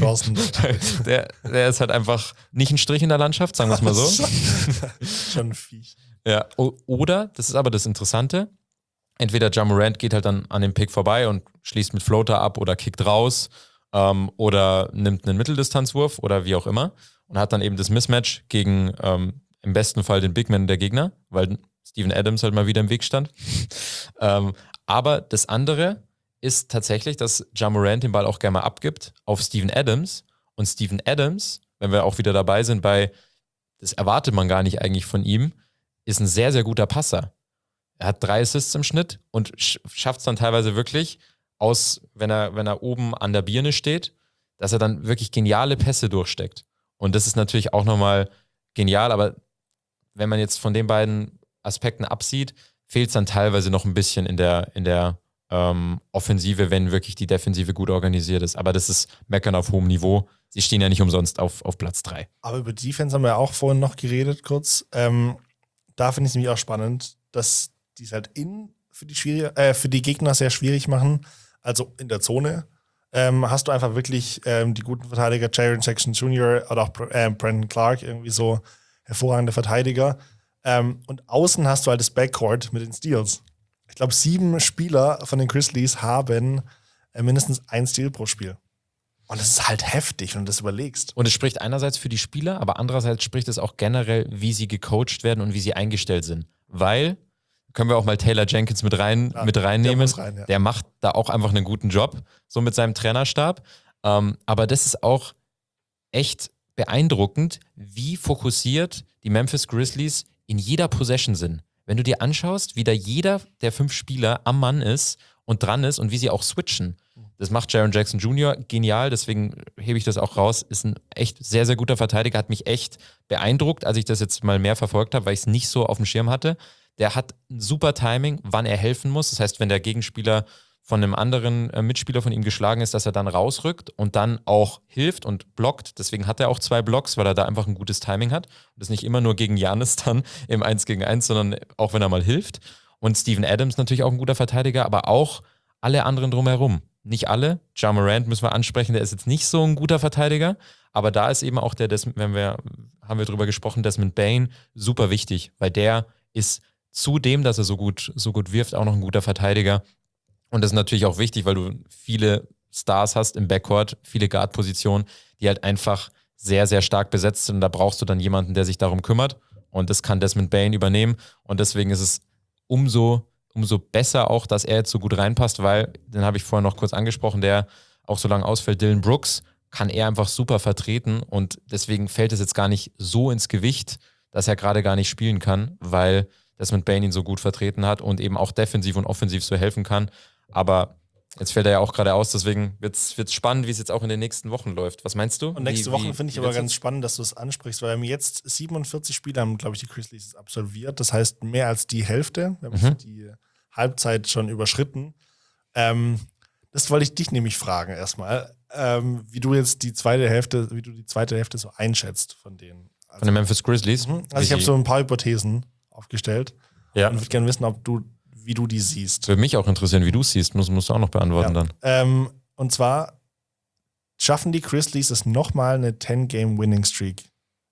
Der ist halt einfach nicht ein Strich in der Landschaft, sagen wir es mal so. Schon ein Viech. Ja, oder, das ist aber das Interessante, entweder Ja Morant geht halt dann an dem Pick vorbei und schließt mit Floater ab oder kickt raus oder nimmt einen Mitteldistanzwurf oder wie auch immer und hat dann eben das Mismatch gegen im besten Fall den Bigman der Gegner, weil Steven Adams halt mal wieder im Weg stand. Aber das andere ist tatsächlich, dass Ja Morant den Ball auch gerne mal abgibt auf Steven Adams und Steven Adams, wenn wir auch wieder dabei sind das erwartet man gar nicht eigentlich von ihm, ist ein sehr, sehr guter Passer. Er hat 3 Assists im Schnitt und schafft es dann teilweise wirklich wenn er oben an der Birne steht, dass er dann wirklich geniale Pässe durchsteckt. Und das ist natürlich auch nochmal genial, aber wenn man jetzt von den beiden Aspekten absieht, fehlt es dann teilweise noch ein bisschen in der Offensive, wenn wirklich die Defensive gut organisiert ist. Aber das ist Meckern auf hohem Niveau. Sie stehen ja nicht umsonst auf Platz 3. Aber über Defense haben wir auch vorhin noch geredet, kurz. Da finde ich es nämlich auch spannend, dass die es halt für die Gegner sehr schwierig machen. Also in der Zone hast du einfach wirklich die guten Verteidiger, Jaren Jackson Jr. oder auch Brandon Clark, irgendwie so hervorragende Verteidiger. Und außen hast du halt das Backcourt mit den Steals. Ich glaube, 7 Spieler von den Grizzlies haben mindestens 1 Steal pro Spiel. Und das ist halt heftig, wenn du das überlegst. Und es spricht einerseits für die Spieler, aber andererseits spricht es auch generell, wie sie gecoacht werden und wie sie eingestellt sind. Weil, können wir auch mal Taylor Jenkins mit reinnehmen, der macht da auch einfach einen guten Job, so mit seinem Trainerstab. Aber das ist auch echt beeindruckend, wie fokussiert die Memphis Grizzlies in jeder Possession sind. Wenn du dir anschaust, wie da jeder der 5 Spieler am Mann ist und dran ist und wie sie auch switchen. Das macht Jaren Jackson Jr. genial, deswegen hebe ich das auch raus. Ist ein echt sehr, sehr guter Verteidiger, hat mich echt beeindruckt, als ich das jetzt mal mehr verfolgt habe, weil ich es nicht so auf dem Schirm hatte. Der hat ein super Timing, wann er helfen muss. Das heißt, wenn der Gegenspieler von einem anderen Mitspieler von ihm geschlagen ist, dass er dann rausrückt und dann auch hilft und blockt. Deswegen hat er auch 2 Blocks, weil er da einfach ein gutes Timing hat. Und das nicht immer nur gegen Giannis dann im 1 gegen 1, sondern auch wenn er mal hilft. Und Steven Adams natürlich auch ein guter Verteidiger, aber auch alle anderen drumherum. Nicht alle. Ja Morant müssen wir ansprechen, der ist jetzt nicht so ein guter Verteidiger, aber da ist eben auch haben wir drüber gesprochen, Desmond Bane, super wichtig, weil der ist zudem, dass er so gut wirft, auch noch ein guter Verteidiger. Und das ist natürlich auch wichtig, weil du viele Stars hast im Backcourt, viele Guard-Positionen, die halt einfach sehr, sehr stark besetzt sind. Und da brauchst du dann jemanden, der sich darum kümmert. Und das kann Desmond Bane übernehmen. Und deswegen ist es umso besser auch, dass er jetzt so gut reinpasst, weil, den habe ich vorher noch kurz angesprochen, der auch so lange ausfällt, Dylan Brooks, kann er einfach super vertreten. Und deswegen fällt es jetzt gar nicht so ins Gewicht, dass er gerade gar nicht spielen kann, weil Desmond Bane ihn so gut vertreten hat und eben auch defensiv und offensiv so helfen kann. Aber Jetzt fällt er ja auch gerade aus, deswegen wird's spannend, wie es jetzt auch in den nächsten Wochen läuft. Was meinst du? Und nächste Woche finde ich aber ganz spannend, dass du es ansprichst, weil wir haben jetzt 47 Spiele haben, glaube ich, die Grizzlies absolviert. Das heißt, mehr als die Hälfte. Wir haben die Halbzeit schon überschritten. Das wollte ich dich nämlich fragen erstmal, wie du jetzt die zweite Hälfte so einschätzt von denen. Also, von den Memphis Grizzlies? Also ich habe so ein paar Hypothesen aufgestellt und würde gerne wissen, wie du die siehst. Würde mich auch interessieren, wie du es siehst. Musst du auch noch beantworten dann. Und zwar schaffen die Grizzlies es nochmal eine 10-Game-Winning-Streak.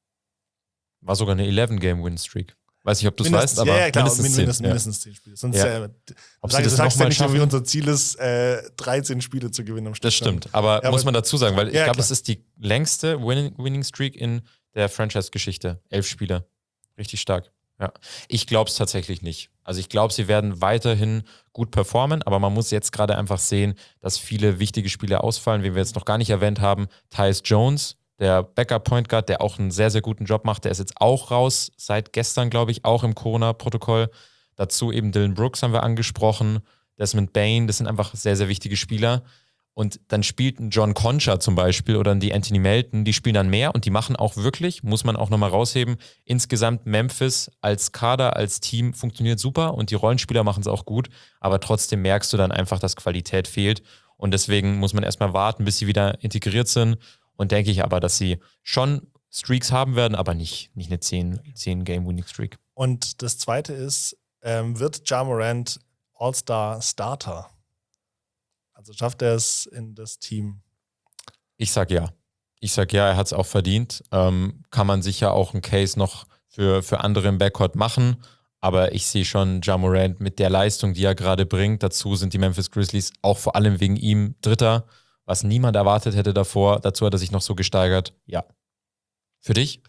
War sogar eine 11-Game-Win-Streak. Weiß nicht, ob du es weißt, aber ja, klar, mindestens 10 Spiele. Sonst du sagst ja nicht, wie unser Ziel ist, 13 Spiele zu gewinnen am Stück. Das stimmt, aber muss man dazu sagen, weil ich glaube, es ist die längste Winning-Streak in der Franchise-Geschichte. 11 Spiele. Richtig stark. Ja, ich glaube es tatsächlich nicht. Also ich glaube, sie werden weiterhin gut performen, aber man muss jetzt gerade einfach sehen, dass viele wichtige Spiele ausfallen, wie wir jetzt noch gar nicht erwähnt haben. Tyus Jones, der Backup-Point Guard, der auch einen sehr, sehr guten Job macht, der ist jetzt auch raus, seit gestern, glaube ich, auch im Corona-Protokoll. Dazu eben Dylan Brooks haben wir angesprochen, Desmond Bane, das sind einfach sehr, sehr wichtige Spieler. Und dann spielt ein John Concha zum Beispiel oder die Anthony Melton, die spielen dann mehr und die machen auch wirklich, muss man auch nochmal rausheben, insgesamt Memphis als Kader, als Team funktioniert super und die Rollenspieler machen es auch gut, aber trotzdem merkst du dann einfach, dass Qualität fehlt und deswegen muss man erstmal warten, bis sie wieder integriert sind und denke ich aber, dass sie schon Streaks haben werden, aber nicht eine 10-Game-Winning-Streak. Und das Zweite ist, wird Ja Morant All-Star-Starter? Also schafft er es in das Team? Ich sag ja. Er hat es auch verdient. Kann man sicher auch einen Case noch für andere im Backcourt machen. Aber ich sehe schon Ja Morant mit der Leistung, die er gerade bringt. Dazu sind die Memphis Grizzlies auch vor allem wegen ihm Dritter, was niemand erwartet hätte davor. Dazu hat er sich noch so gesteigert. Ja. Für dich?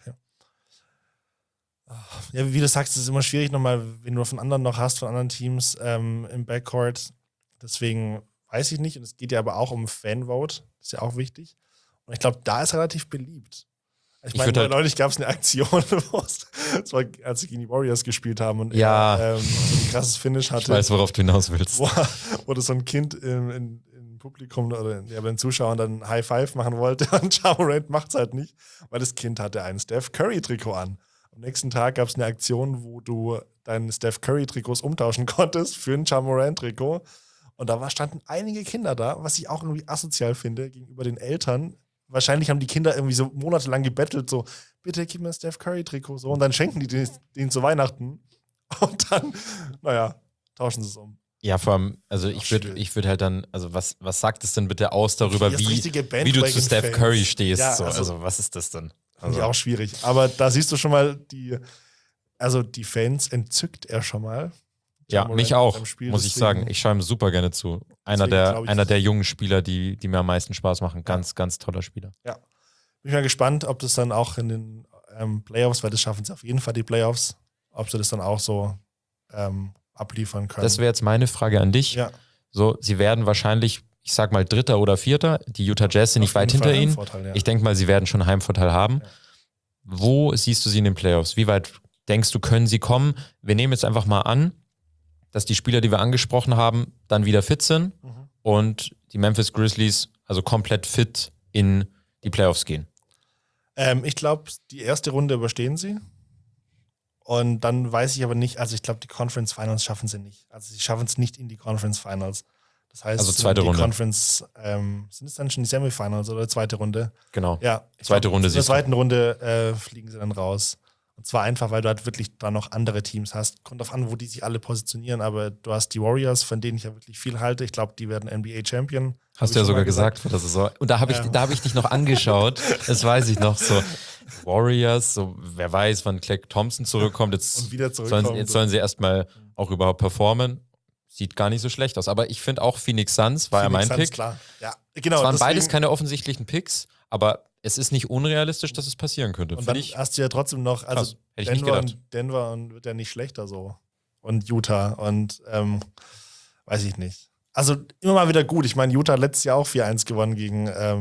Ja, wie du sagst, es ist immer schwierig nochmal, wenn du von anderen noch hast, von anderen Teams im Backcourt. Deswegen weiß ich nicht. Und es geht ja aber auch um Fanvote. Das ist ja auch wichtig. Und ich glaube, da ist er relativ beliebt. Ich meine, neulich gab es eine Aktion, das war, als sie gegen die Warriors gespielt haben und er so ein krasses Finish hatte. Ich weiß, worauf du hinaus willst. Wo das so ein Kind im Publikum oder bei den Zuschauern dann High Five machen wollte und Ja Morant macht es halt nicht, weil das Kind hatte ein Steph Curry-Trikot an. Am nächsten Tag gab es eine Aktion, wo du deine Steph Curry-Trikots umtauschen konntest für ein Ja Morant-Trikot. Und da standen einige Kinder da, was ich auch irgendwie asozial finde, gegenüber den Eltern. Wahrscheinlich haben die Kinder irgendwie so monatelang gebettelt, so, bitte gib mir ein Steph Curry-Trikot. So, und dann schenken die den zu Weihnachten. Und dann, tauschen sie es um. Ja, vor allem, also ich würd halt dann, also was sagt es denn bitte aus darüber, wie du zu Steph Curry stehst? Ja, also was ist das denn? Finde ich auch schwierig. Aber da siehst du schon mal, die Fans entzückt er schon mal. Ja, mich auch, muss ich sagen. Ich schaue ihm super gerne zu. Einer der jungen Spieler, die mir am meisten Spaß machen. Ganz, ganz toller Spieler. Ja. Bin ich mal gespannt, ob das dann auch in den Playoffs, weil das schaffen sie auf jeden Fall, die Playoffs, ob sie das dann auch so abliefern können. Das wäre jetzt meine Frage an dich. Ja. So, sie werden wahrscheinlich, ich sag mal, Dritter oder Vierter. Die Utah Jazz sind nicht weit hinter ihnen. Ja. Ich denke mal, sie werden schon Heimvorteil haben. Ja. Wo siehst du sie in den Playoffs? Wie weit denkst du, können sie kommen? Wir nehmen jetzt einfach mal an, dass die Spieler, die wir angesprochen haben, dann wieder fit sind und die Memphis Grizzlies also komplett fit in die Playoffs gehen. Ich glaube, die erste Runde überstehen sie. Und dann weiß ich aber nicht, also ich glaube, die Conference Finals schaffen sie nicht. Also sie schaffen es nicht in die Conference Finals. Das heißt, also zweite Runde. Conference, sind es dann schon die Semifinals oder zweite Runde? Genau. Ja. Zweite Runde. In der zweiten Runde fliegen sie dann raus. Und zwar einfach, weil du halt wirklich da noch andere Teams hast. Kommt drauf an, wo die sich alle positionieren, aber du hast die Warriors, von denen ich ja wirklich viel halte. Ich glaube, die werden NBA-Champion. Hast du ja sogar gesagt vor der Saison. Und da habe ich dich noch angeschaut. Das weiß ich noch so. Warriors, so wer weiß, wann Klay Thompson zurückkommt. Jetzt sollen sie erstmal auch überhaupt performen. Sieht gar nicht so schlecht aus. Aber ich finde auch Phoenix Suns war ja mein Pick. Klar. Ja, genau. Es waren beides keine offensichtlichen Picks, aber es ist nicht unrealistisch, dass es passieren könnte. Und dann hast du ja trotzdem noch, also Denver und wird ja nicht schlechter so. Und Utah und weiß ich nicht. Also immer mal wieder gut. Ich meine, Utah hat letztes Jahr auch 4-1 gewonnen gegen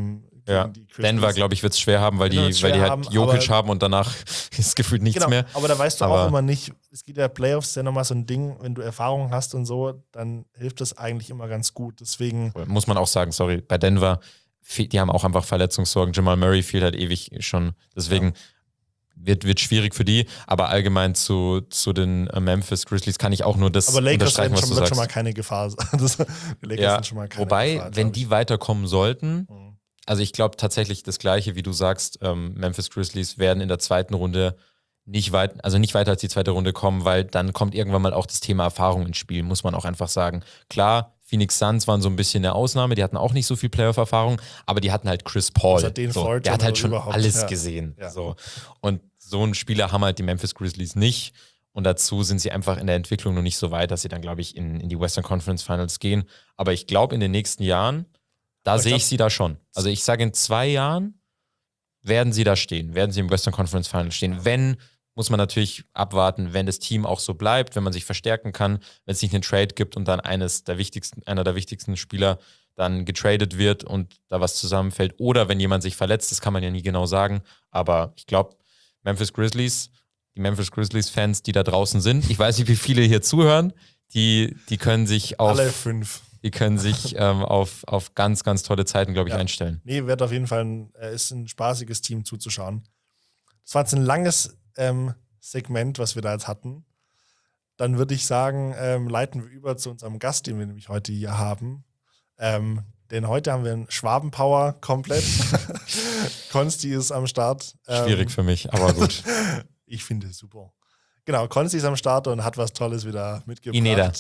gegen die Grizzlies. Denver, glaube ich, wird es schwer haben, weil die halt Jokic haben und danach ist gefühlt nichts mehr. Aber da weißt du auch immer nicht, es geht ja Playoffs, ja nochmal so ein Ding, wenn du Erfahrung hast und so, dann hilft das eigentlich immer ganz gut. Deswegen muss man auch sagen, sorry, bei Denver, die haben auch einfach Verletzungssorgen. Jamal Murray fehlt halt ewig schon. Deswegen wird schwierig für die. Aber allgemein zu den Memphis Grizzlies kann ich auch nur das unterstreichen, was du sagst. Aber Lakers sind schon mal keine Gefahr. Die Lakers sind schon mal keine wobei, Gefahr, wenn die weiterkommen sollten, also ich glaube tatsächlich das Gleiche, wie du sagst, Memphis Grizzlies werden in der zweiten Runde nicht weiter als die zweite Runde kommen, weil dann kommt irgendwann mal auch das Thema Erfahrung ins Spiel, muss man auch einfach sagen. Klar, Phoenix Suns waren so ein bisschen eine Ausnahme, die hatten auch nicht so viel Playoff-Erfahrung, aber die hatten halt Chris Paul. Der hat halt schon alles gesehen. Ja. So. Und so einen Spieler haben halt die Memphis Grizzlies nicht. Und dazu sind sie einfach in der Entwicklung noch nicht so weit, dass sie dann, glaube ich, in die Western Conference Finals gehen. Aber ich glaube, in den nächsten Jahren, sehe ich sie da schon. Also ich sage, in 2 Jahren werden sie da stehen, werden sie im Western Conference Finals stehen. Wenn, muss man natürlich abwarten, wenn das Team auch so bleibt, wenn man sich verstärken kann, wenn es nicht einen Trade gibt und dann einer der wichtigsten Spieler dann getradet wird und da was zusammenfällt. Oder wenn jemand sich verletzt, das kann man ja nie genau sagen. Aber ich glaube, die Memphis Grizzlies-Fans, die da draußen sind, ich weiß nicht, wie viele hier zuhören, die können sich auf... Alle 5. Die können sich auf ganz, ganz tolle Zeiten, glaube ich, einstellen. Nee, wird auf jeden Fall ist ein spaßiges Team zuzuschauen. Das war jetzt ein langes Segment, was wir da jetzt hatten. Dann würde ich sagen, leiten wir über zu unserem Gast, den wir nämlich heute hier haben. Denn heute haben wir einen Schwabenpower komplett. Konsti ist am Start. Schwierig für mich, aber gut. Ich finde es super. Genau, Konsti ist am Start und hat was Tolles wieder mitgebracht. Ineda.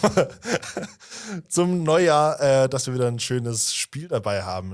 Zum Neujahr, dass wir wieder ein schönes Spiel dabei haben.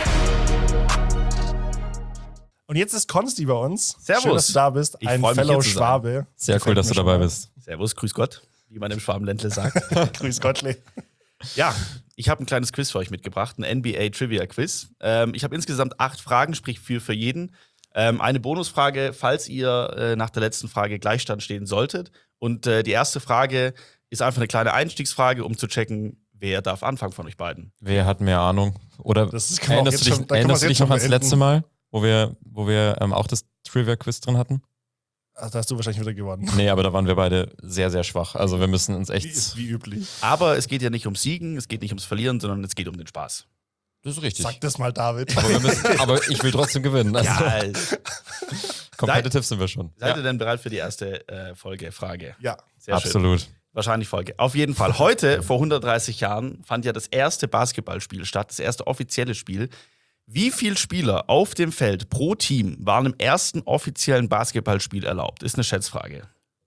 Und jetzt ist Konsti bei uns. Servus. Schön, dass du da bist. Ich ein Fellow Schwabe. Sehr cool, dass du dabei bist. Servus, grüß Gott, wie man im Schwabenländle sagt. Grüß Gottle. Ja, ich habe ein kleines Quiz für euch mitgebracht, ein NBA-Trivia-Quiz. Ich habe insgesamt 8 Fragen, sprich 4 für jeden. Eine Bonusfrage, falls ihr nach der letzten Frage Gleichstand stehen solltet. Und die erste Frage ist einfach eine kleine Einstiegsfrage, um zu checken, wer darf anfangen von euch beiden. Wer hat mehr Ahnung? Oder erinnerst du dich noch ans letzte Mal, wo wir auch das Trivia-Quiz drin hatten? Ach, da hast du wahrscheinlich wieder gewonnen. Nee, aber da waren wir beide sehr, sehr schwach. Also wir müssen uns echt... Wie üblich. Aber es geht ja nicht ums Siegen, es geht nicht ums Verlieren, sondern es geht um den Spaß. Das ist richtig. Sag das mal, David. Aber ich will trotzdem gewinnen. Also. Ja. Competitive sind wir schon. Seid ihr denn bereit für die erste Frage? Ja. Sehr absolut. Schön. Wahrscheinlich Folge. Auf jeden Fall. Heute, vor 130 Jahren, fand ja das erste Basketballspiel statt, das erste offizielle Spiel. Wie viele Spieler auf dem Feld pro Team waren im ersten offiziellen Basketballspiel erlaubt? Ist eine Schätzfrage.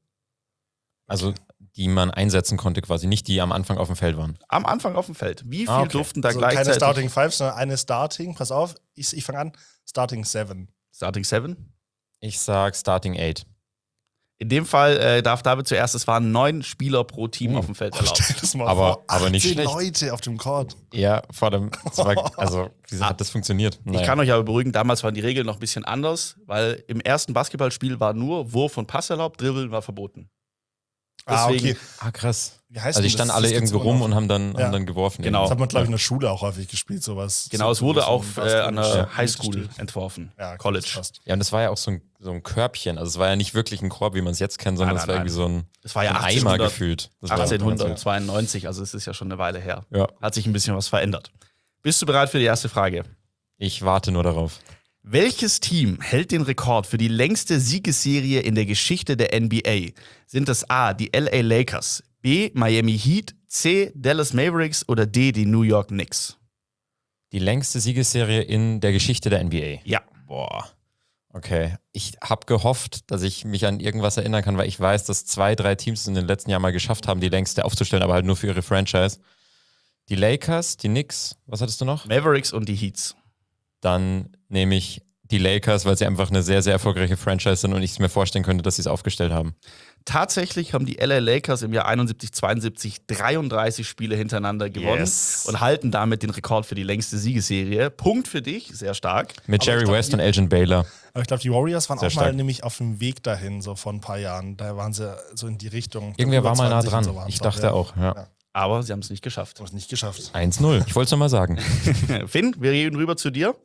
Also die man einsetzen konnte quasi, nicht die am Anfang auf dem Feld waren. Am Anfang auf dem Feld. Wie viel durften da also gleichzeitig? Keine Starting 5, sondern eine Starting. Pass auf, ich fange an. Starting 7. Starting 7? Ich sag Starting 8. In dem Fall darf David zuerst, es waren 9 Spieler pro Team auf dem Feld erlaubt. Stell das mal aber, vor, aber nicht schlecht. Leute auf dem Court. Ja, vor allem, wie hat das funktioniert? Naja. Ich kann euch aber beruhigen, damals waren die Regeln noch ein bisschen anders, weil im ersten Basketballspiel war nur Wurf und Pass erlaubt, Dribbeln war verboten. Deswegen, okay. Krass. Wie heißt also die das? standen alle irgendwo rum und haben dann geworfen. Genau. Das hat man, glaube ich, in der Schule auch häufig gespielt, sowas. Genau, es wurde auch an der Highschool entworfen. Ja, College. Ja, und das war ja auch so ein Körbchen. Also es war ja nicht wirklich ein Korb, wie man es jetzt kennt, sondern es war irgendwie so ein Eimer gefühlt. Das 1892, also es ist ja schon eine Weile her. Ja. Hat sich ein bisschen was verändert. Bist du bereit für die erste Frage? Ich warte nur darauf. Welches Team hält den Rekord für die längste Siegesserie in der Geschichte der NBA? Sind es A, die LA Lakers, B, Miami Heat, C, Dallas Mavericks oder D, die New York Knicks? Die längste Siegesserie in der Geschichte der NBA? Ja. Boah. Okay. Ich habe gehofft, dass ich mich an irgendwas erinnern kann, weil ich weiß, dass 2, 3 Teams in den letzten Jahren mal geschafft haben, die längste aufzustellen, aber halt nur für ihre Franchise. Die Lakers, die Knicks, was hattest du noch? Mavericks und die Heats. Dann nehme ich die Lakers, weil sie einfach eine sehr, sehr erfolgreiche Franchise sind und ich es mir vorstellen könnte, dass sie es aufgestellt haben. Tatsächlich haben die LA Lakers im Jahr 71-72 33 Spiele hintereinander gewonnen und halten damit den Rekord für die längste Siegesserie. Punkt für dich, sehr stark. Mit Jerry West und Elgin Baylor. Aber ich glaube, die Warriors waren sehr auch stark. mal nämlich auf dem Weg dahin, so vor ein paar Jahren. Da waren sie so in die Richtung. Irgendwer war mal nah dran. Ich dachte auch, ja. Aber sie haben es nicht geschafft. 1-0. Ich wollte es nochmal sagen. Finn, wir reden rüber zu dir.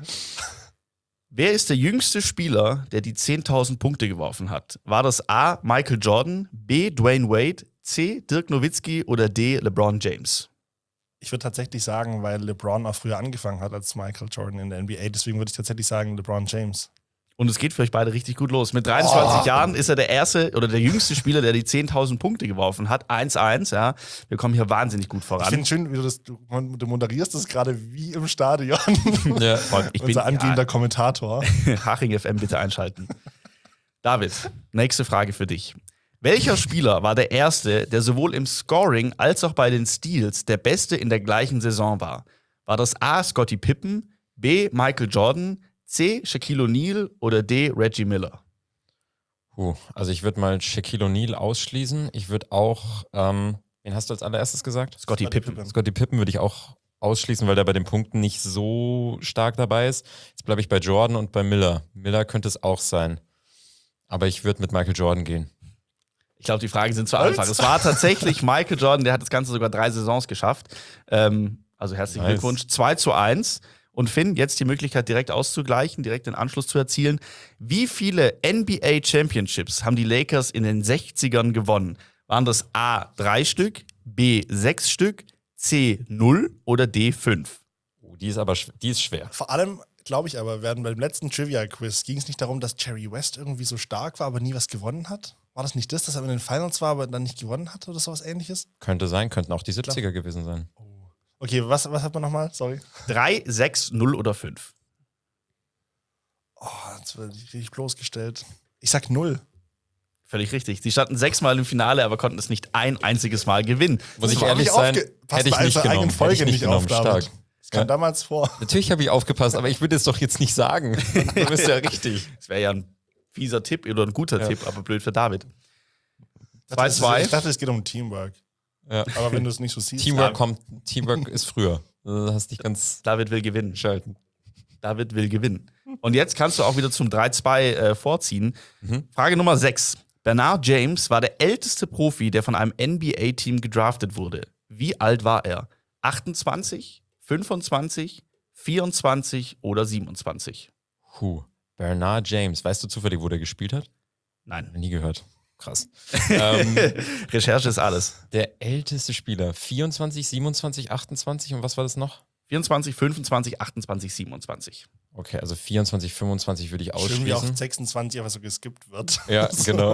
Wer ist der jüngste Spieler, der die 10.000 Punkte geworfen hat? War das A. Michael Jordan, B. Dwayne Wade, C. Dirk Nowitzki oder D. LeBron James? Ich würde tatsächlich sagen, weil LeBron auch früher angefangen hat als Michael Jordan in der NBA, deswegen würde ich tatsächlich sagen LeBron James. Und es geht für euch beide richtig gut los. Mit 23 Jahren ist er der erste oder der jüngste Spieler, der die 10.000 Punkte geworfen hat. 1-1, ja. Wir kommen hier wahnsinnig gut voran. Ich finde schön, wie du moderierst das gerade wie im Stadion. Ja. Ich bin unser angehender Kommentator. Haching FM bitte einschalten. David, nächste Frage für dich. Welcher Spieler war der Erste, der sowohl im Scoring als auch bei den Steals der Beste in der gleichen Saison war? War das A. Scottie Pippen, B. Michael Jordan, C. Shaquille O'Neal oder D. Reggie Miller? Also ich würde mal Shaquille O'Neal ausschließen. Ich würde auch, wen hast du als allererstes gesagt? Scottie Pippen. Scottie Pippen würde ich auch ausschließen, weil der bei den Punkten nicht so stark dabei ist. Jetzt bleibe ich bei Jordan und bei Miller. Miller könnte es auch sein. Aber ich würde mit Michael Jordan gehen. Ich glaube, die Fragen sind zu einfach. Es war tatsächlich Michael Jordan, der hat das Ganze sogar 3 Saisons geschafft. Also herzlichen Glückwunsch. 2-1. Und Finn, jetzt die Möglichkeit, direkt auszugleichen, direkt den Anschluss zu erzielen. Wie viele NBA Championships haben die Lakers in den 60ern gewonnen? Waren das A, 3 Stück, B, 6 Stück, C, 0 oder D, 5? Die ist schwer. Vor allem, glaube ich aber, beim letzten Trivia-Quiz ging es nicht darum, dass Jerry West irgendwie so stark war, aber nie was gewonnen hat? War das nicht das, dass er in den Finals war, aber dann nicht gewonnen hat oder sowas Ähnliches? Könnte sein, könnten auch die 70er gewesen sein. Okay, was hat man nochmal? Sorry. 3, 6, 0 oder 5? Oh, jetzt werde ich richtig bloßgestellt. Ich sag 0. Völlig richtig. Sie standen 6-mal im Finale, aber konnten es nicht ein einziges Mal gewinnen. Muss ich ehrlich sein, hätte ich nicht genommen. Folge nicht genommen. Stark. Das kam Ja. damals vor. Natürlich habe ich aufgepasst, aber ich würde es doch jetzt nicht sagen. Du bist ja richtig. Das wäre ja ein fieser Tipp oder ein guter Tipp, aber blöd für David. Ich 2-2. dachte, es geht um Teamwork. Ja. Aber wenn du es nicht so siehst. Teamwork ist früher. Du hast dich ganz David will gewinnen. schalten. David will gewinnen. Und jetzt kannst du auch wieder zum 3-2 vorziehen. Frage Nummer 6. Bernard James war der älteste Profi, der von einem NBA-Team gedraftet wurde. Wie alt war er? 28, 25, 24 oder 27? Bernard James. Weißt du zufällig, wo der gespielt hat? Nein. Nie gehört. Krass. Recherche ist alles. Der älteste Spieler. 24, 27, 28 und was war das noch? 24, 25, 28, 27. Okay, also 24, 25 würde ich Schön, wie auch ausschließen. 26 aber so geskippt wird. Ja, genau.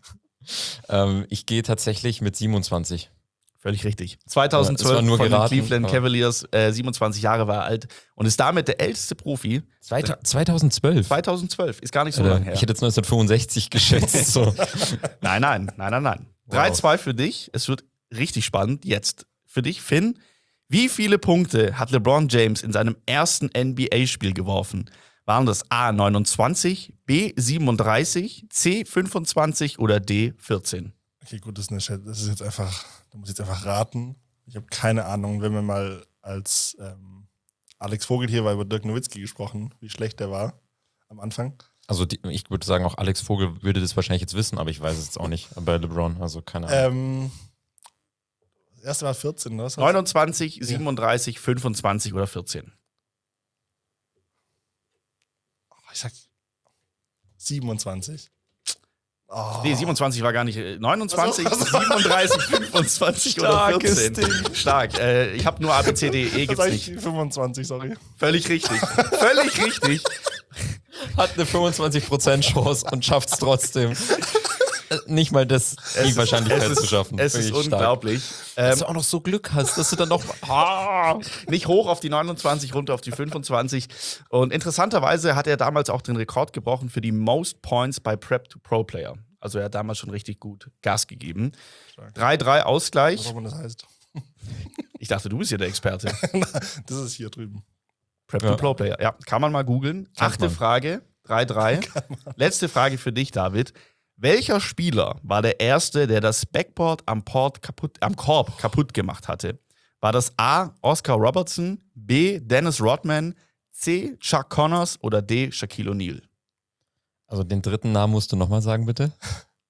Ich gehe tatsächlich mit 27. Völlig richtig. Ja, das 2012 war nur von geraten, den Cleveland aber- Cavaliers, 27 Jahre war er alt und ist damit der älteste Profi. 2012. 2012, ist gar nicht so Alter, lange her. ich hätte jetzt 1965 geschätzt. So. Nein. 3-2 für dich. Es wird richtig spannend. Jetzt für dich, Finn. Wie viele Punkte hat LeBron James in seinem ersten NBA-Spiel geworfen? Waren das A 29, B 37, C 25 oder D 14? Okay, gut, das ist jetzt einfach, da muss ich jetzt einfach raten. Ich habe keine Ahnung, wenn wir mal als Alex Vogel hier war über Dirk Nowitzki gesprochen, wie schlecht der war am Anfang. Also ich würde sagen, auch Alex Vogel würde das wahrscheinlich jetzt wissen, aber ich weiß es jetzt auch nicht bei LeBron, also keine Ahnung. Das erste war 14, ne? 29, 37, 25 oder 14? Ich sag 27. Oh. Nee, 27 war gar nicht. 29, Also. 37, 25 oder 14. Stark. Ich habe nur ABCDE, Das gibt's sag nicht. ich 25, sorry. Völlig richtig. Völlig richtig. Hat eine 25% Chance und schafft es trotzdem. Nicht mal das, die Wahrscheinlichkeit zu schaffen. Es ist Wirklich stark. unglaublich. Dass du auch noch so Glück hast, dass du dann noch. Nicht hoch auf die 29, runter auf die 25. Und interessanterweise hat er damals auch den Rekord gebrochen für die Most Points bei Prep-to-Pro-Player. Also er hat damals schon richtig gut Gas gegeben. 3-3 Ausgleich. Was auch immer das heißt. Ich dachte, du bist hier der Experte. Das ist hier drüben. Prep-to-Pro-Player. Ja, kann man mal googeln. 8. Frage, 3-3. Letzte Frage für dich, David. Welcher Spieler war der Erste, der das Backboard am Korb kaputt gemacht hatte? War das A. Oscar Robertson, B. Dennis Rodman, C. Chuck Connors oder D. Shaquille O'Neal? Also den dritten Namen musst du nochmal sagen, bitte.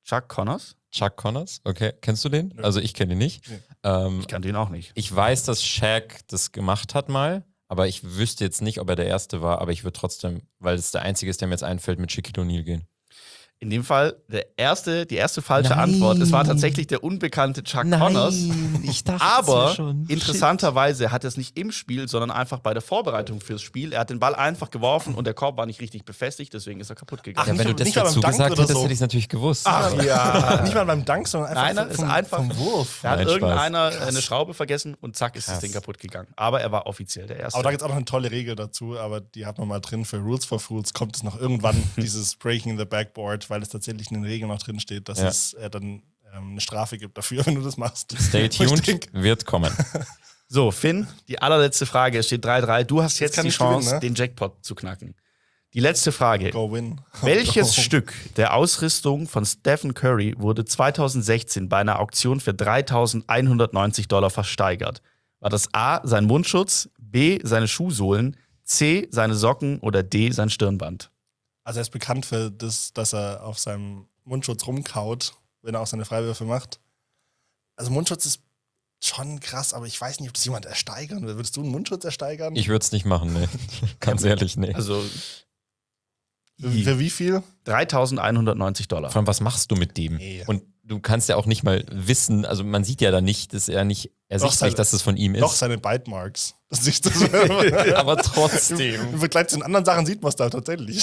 Chuck Connors? Chuck Connors, okay. Kennst du den? Also ich kenne ihn nicht. Ich kannte ihn auch nicht. Ich weiß, dass Shaq das gemacht hat mal, aber ich wüsste jetzt nicht, ob er der Erste war, aber ich würde trotzdem, weil es der Einzige ist, der mir jetzt einfällt, mit Shaquille O'Neal gehen. In dem Fall die erste falsche Antwort. Es war tatsächlich der unbekannte Chuck Connors. Ich dachte aber interessanterweise hat er es nicht im Spiel, sondern einfach bei der Vorbereitung fürs Spiel. Er hat den Ball einfach geworfen und der Korb war nicht richtig befestigt, deswegen ist er kaputt gegangen. Ja, wenn du das nicht mal dazu beim Dank gesagt oder hättest, so. hätte ich es natürlich gewusst. Ach ja. Nicht mal beim Dank, sondern einfach vom Wurf. Da hat Nein, irgendeiner Spaß. eine Schraube vergessen und zack ist das Ding kaputt gegangen. Aber er war offiziell der Erste. Aber da gibt es auch noch eine tolle Regel dazu, aber die hat man mal drin. Für Rules for Fools kommt es noch irgendwann, dieses Breaking the Backboard, weil es tatsächlich in den Regeln noch drin steht, dass es dann eine Strafe gibt dafür, wenn du das machst. Stay tuned, wird kommen. So, Finn, die allerletzte Frage. Es steht 3-3. Du hast jetzt kann die ich Chance, gewinnen, ne? den Jackpot zu knacken. Die letzte Frage. Go win. Welches Go. Stück der Ausrüstung von Stephen Curry wurde 2016 bei einer Auktion für $3.190 versteigert? War das A, sein Mundschutz, B, seine Schuhsohlen, C, seine Socken oder D, sein Stirnband? Also er ist bekannt für das, dass er auf seinem Mundschutz rumkaut, wenn er auch seine Freiwürfe macht. Also Mundschutz ist schon krass, aber ich weiß nicht, ob das jemand ersteigern will. Würdest du einen Mundschutz ersteigern? Ich würde es nicht machen, nee. Ganz ehrlich, nee. Also Für wie viel? $3.190. Vor allem, was machst du mit dem? Nee. Und du kannst ja auch nicht mal wissen, also man sieht ja da nicht, dass er nicht ersichtlich, dass es von ihm ist. Doch, seine Bite Marks. Das siehst du. Aber trotzdem. Im Vergleich zu den anderen Sachen sieht man es da tatsächlich.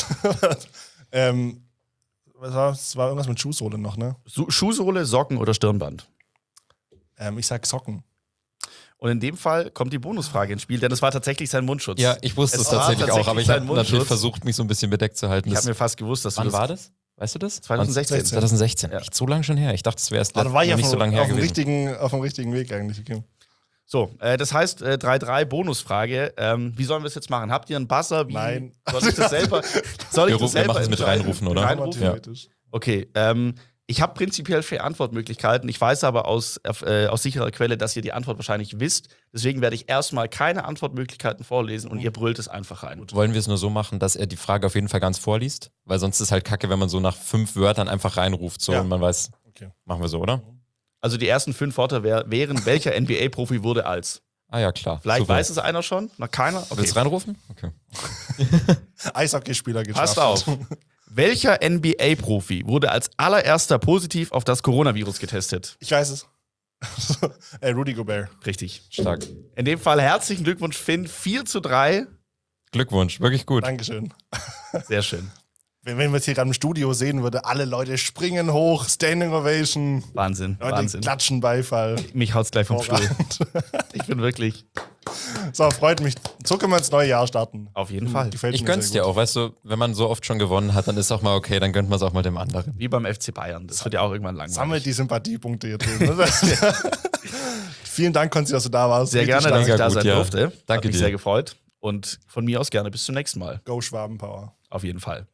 Es war irgendwas mit Schuhsohle noch, ne? Schuhsohle, Socken oder Stirnband? Ich sag Socken. Und in dem Fall kommt die Bonusfrage ins Spiel, denn es war tatsächlich sein Mundschutz. Ja, ich wusste es Es war tatsächlich auch, aber ich habe sein Mundschutz. natürlich versucht, mich so ein bisschen bedeckt zu halten. Ich habe mir fast gewusst, dass du Wann das... war das? Weißt du das? 2016. 2016. Ja. Echt so lange schon her. Ich dachte, es wäre erst Aber da war ich nicht so lange her auf dem gewesen. richtigen Weg eigentlich. Okay. So, das heißt 3-3 Bonusfrage. Wie sollen wir es jetzt machen? Habt ihr einen Buzzer? Nein. Soll ich das selber? Wir machen es mit reinrufen, oder? Reinrufen? Ja. Theoretisch. Okay, ich habe prinzipiell 4 Antwortmöglichkeiten. Ich weiß aber aus sicherer Quelle, dass ihr die Antwort wahrscheinlich wisst. Deswegen werde ich erstmal keine Antwortmöglichkeiten vorlesen und ihr brüllt es einfach rein. Wollen wir es nur so machen, dass er die Frage auf jeden Fall ganz vorliest? Weil sonst ist halt kacke, wenn man so nach 5 Wörtern einfach reinruft so Ja. und man weiß, Okay. machen wir so, oder? Also die ersten 5 Worte wären, welcher NBA-Profi wurde als? Ah ja, klar. Vielleicht Super. weiß es einer schon, noch keiner? Okay. Willst du reinrufen? Okay. Eishockeyspieler geschafft. Passt auf. Welcher NBA-Profi wurde als allererster positiv auf das Coronavirus getestet? Ich weiß es. Rudy Gobert. Richtig. Stark. In dem Fall herzlichen Glückwunsch, Finn. 4-3. Glückwunsch, wirklich gut. Dankeschön. Sehr schön. Wenn man es hier gerade im Studio sehen würde, alle Leute springen hoch, Standing Ovation, Wahnsinn. Leute Wahnsinn. klatschen Beifall. Mich haut's gleich vom Stuhl. Vorragend. Ich bin wirklich. So, freut mich. So können wir ins neue Jahr starten. Auf jeden Fall. Gefällt Ich mir gönn's sehr dir gut. auch, weißt du, wenn man so oft schon gewonnen hat, dann ist auch mal okay, dann gönnt man es auch mal dem anderen. Wie beim FC Bayern. Das wird ja auch irgendwann langweilig. Sammelt die Sympathiepunkte hier drin. Ne? Vielen Dank, Konzi, dass du da warst. Sehr Richtig gerne, dass ich mega da gut, sein ja. durfte. Hat Danke mich dir. sehr gefreut. Und von mir aus gerne bis zum nächsten Mal. Go Schwabenpower. Auf jeden Fall.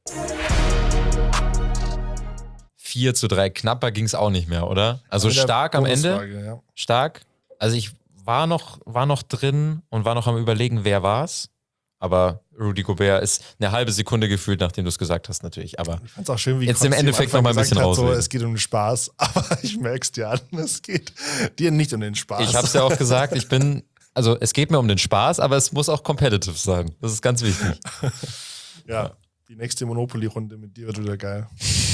4-3, knapper ging's auch nicht mehr, oder? Also Mit der stark am Ende. Bonusfrage, ja. Stark. Also ich war noch drin und war noch am Überlegen, wer war's. Aber Rudy Gobert ist eine halbe Sekunde gefühlt, nachdem du es gesagt hast, natürlich. Aber Ich fand's auch schön, wie Jetzt im Konzi am Endeffekt Anfang noch mal ein bisschen gesagt hat, so, rausreden. es geht um den Spaß, aber ich merk's dir an, es geht dir nicht um den Spaß. ich habe es ja auch gesagt, also es geht mir um den Spaß, aber es muss auch competitive sein. Das ist ganz wichtig. Ja, die nächste Monopoly-Runde mit dir wird wieder geil.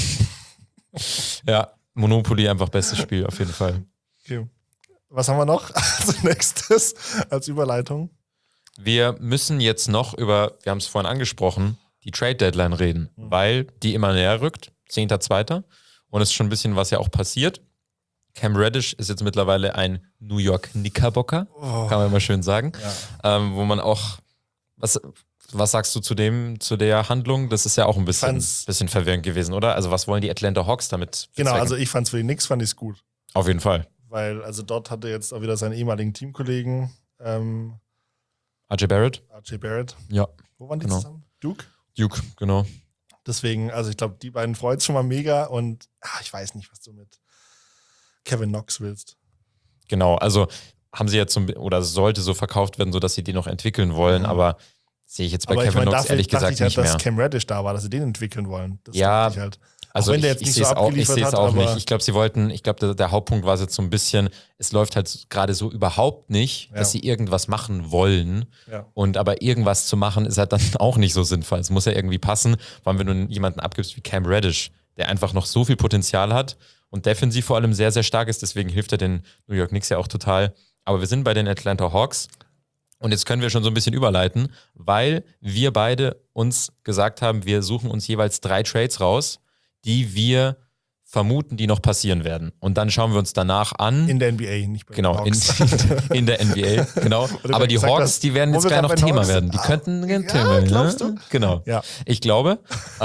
Ja, Monopoly einfach bestes Spiel, auf jeden Fall. Okay. Was haben wir noch als nächstes als Überleitung? Wir müssen jetzt noch wir haben es vorhin angesprochen, die Trade-Deadline reden, weil die immer näher rückt, 10.2. Und es ist schon ein bisschen was ja auch passiert. Cam Reddish ist jetzt mittlerweile ein New York Knickerbocker, kann man immer schön sagen. Ja. Wo man auch, was sagst du zu der Handlung? Das ist ja auch ein bisschen verwirrend gewesen, oder? Also was wollen die Atlanta Hawks damit Genau, bezwecken? also ich fand's für die Knicks fand ich's gut. Auf jeden Fall. Weil, also dort hatte jetzt auch wieder seinen ehemaligen Teamkollegen RJ Barrett? RJ Barrett. Ja. Wo waren die Genau. zusammen? Duke? Duke, genau. Deswegen, also ich glaube, die beiden freut's schon mal mega und ich weiß nicht, was du mit Kevin Knox willst. Genau, also haben sie jetzt oder sollte so verkauft werden, sodass sie die noch entwickeln wollen, aber sehe ich jetzt bei Aber Kevin Knox dafür ehrlich dachte gesagt ich halt, nicht mehr. dass Cam Reddish da war, dass sie den entwickeln wollen. Das Ja, dachte ich halt. Also wenn der jetzt ich nicht sehe so abgeliefert es hat, auch aber- nicht. Ich glaube, der Hauptpunkt war jetzt so ein bisschen, es läuft halt gerade so überhaupt nicht, dass sie irgendwas machen wollen. Ja. Und aber irgendwas zu machen, ist halt dann auch nicht so sinnvoll. Es muss ja irgendwie passen, vor allem wenn du jemanden abgibst wie Cam Reddish, der einfach noch so viel Potenzial hat und defensiv vor allem sehr, sehr stark ist. Deswegen hilft er den New York Knicks ja auch total. Aber wir sind bei den Atlanta Hawks. Und jetzt können wir schon so ein bisschen überleiten, weil wir beide uns gesagt haben, wir suchen uns jeweils 3 Trades raus, die wir vermuten, die noch passieren werden. Und dann schauen wir uns danach an. In der NBA, nicht bei den Genau, Hawks. in der NBA, genau. Oder Aber du die gesagt Hawks, hast, die werden wo jetzt wir gleich noch gerade bei den Thema Hawks werden. Die sind. könnten ein Ja, Thema werden. glaubst Ne? du? Genau. Ja. Ich glaube.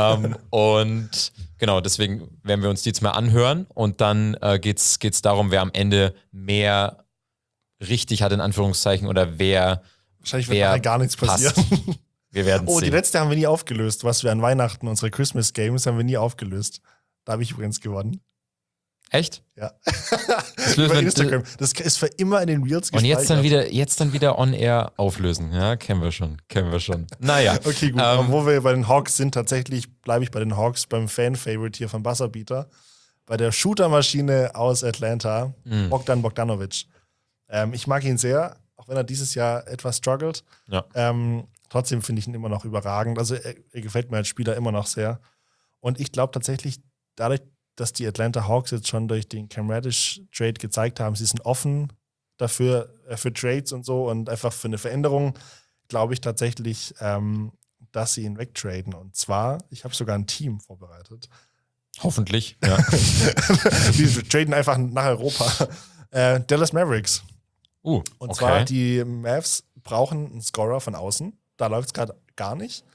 Und genau, deswegen werden wir uns die jetzt mal anhören. Und dann geht's darum, wer am Ende mehr richtig hat, in Anführungszeichen, oder wer Wahrscheinlich wird nachher gar nichts passieren. Wir werden Oh, die sehen. letzte haben wir nie aufgelöst. Was wir an Weihnachten, unsere Christmas Games, haben wir nie aufgelöst. Da habe ich übrigens gewonnen. Echt? Ja. Das lösen Über wir- Instagram. Das ist für immer in den Reels Und gespeichert. jetzt dann wieder on air auflösen. Ja, kennen wir schon. Naja. Okay, gut. Aber wo wir bei den Hawks sind, tatsächlich bleibe ich bei den Hawks, beim Fan-Favorite hier von Buzzerbeater. Bei der Shootermaschine aus Atlanta, Bogdan Bogdanovic. Ich mag ihn sehr, auch wenn er dieses Jahr etwas struggelt. Ja. Trotzdem finde ich ihn immer noch überragend. Also er gefällt mir als Spieler immer noch sehr. Und ich glaube tatsächlich, dadurch, dass die Atlanta Hawks jetzt schon durch den Cam Reddish-Trade gezeigt haben, sie sind offen dafür, für Trades und so und einfach für eine Veränderung, glaube ich tatsächlich, dass sie ihn wegtraden. Und zwar, ich habe sogar ein Team vorbereitet. Hoffentlich. Ja. Die traden einfach nach Europa. Dallas Mavericks. Und okay. zwar, die Mavs brauchen einen Scorer von außen. Da läuft es gerade gar nicht.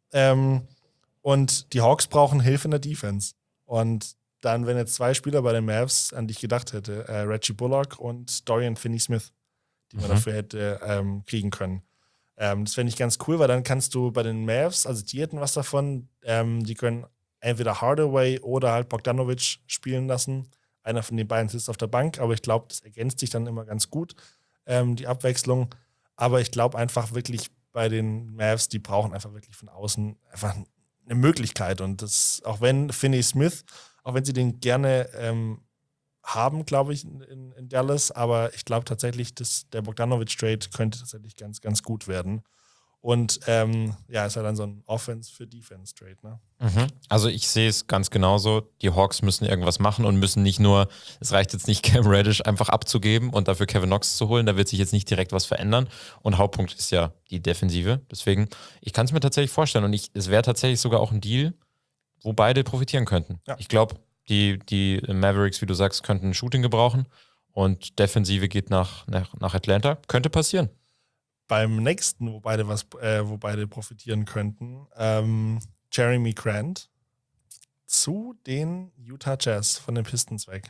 Und die Hawks brauchen Hilfe in der Defense. Und dann, wenn jetzt 2 Spieler bei den Mavs, an die ich gedacht hätte, Reggie Bullock und Dorian Finney-Smith, die man dafür hätte kriegen können. Das fände ich ganz cool, weil dann kannst du bei den Mavs, also die hätten was davon, die können entweder Hardaway oder halt Bogdanovic spielen lassen. Einer von den beiden sitzt auf der Bank, aber ich glaube, das ergänzt sich dann immer ganz gut, die Abwechslung. Aber ich glaube einfach wirklich bei den Mavs, die brauchen einfach wirklich von außen einfach eine Möglichkeit. Und das, auch wenn Finney-Smith, auch wenn sie den gerne haben, glaube ich, in Dallas, aber ich glaube tatsächlich, dass der Bogdanovic-Trade könnte tatsächlich ganz, ganz gut werden. Und ist ja dann so ein Offense-für-Defense-Trade, ne? Also ich sehe es ganz genauso. Die Hawks müssen irgendwas machen und müssen nicht nur, es reicht jetzt nicht, Cam Reddish einfach abzugeben und dafür Kevin Knox zu holen. Da wird sich jetzt nicht direkt was verändern. Und Hauptpunkt ist ja die Defensive. Deswegen, ich kann es mir tatsächlich vorstellen. Und es wäre tatsächlich sogar auch ein Deal, wo beide profitieren könnten. Ja. Ich glaube, die Mavericks, wie du sagst, könnten ein Shooting gebrauchen. Und Defensive geht nach Atlanta. Könnte passieren. Beim nächsten, wo beide profitieren könnten, Jeremy Grant zu den Utah Jazz von den Pistons weg.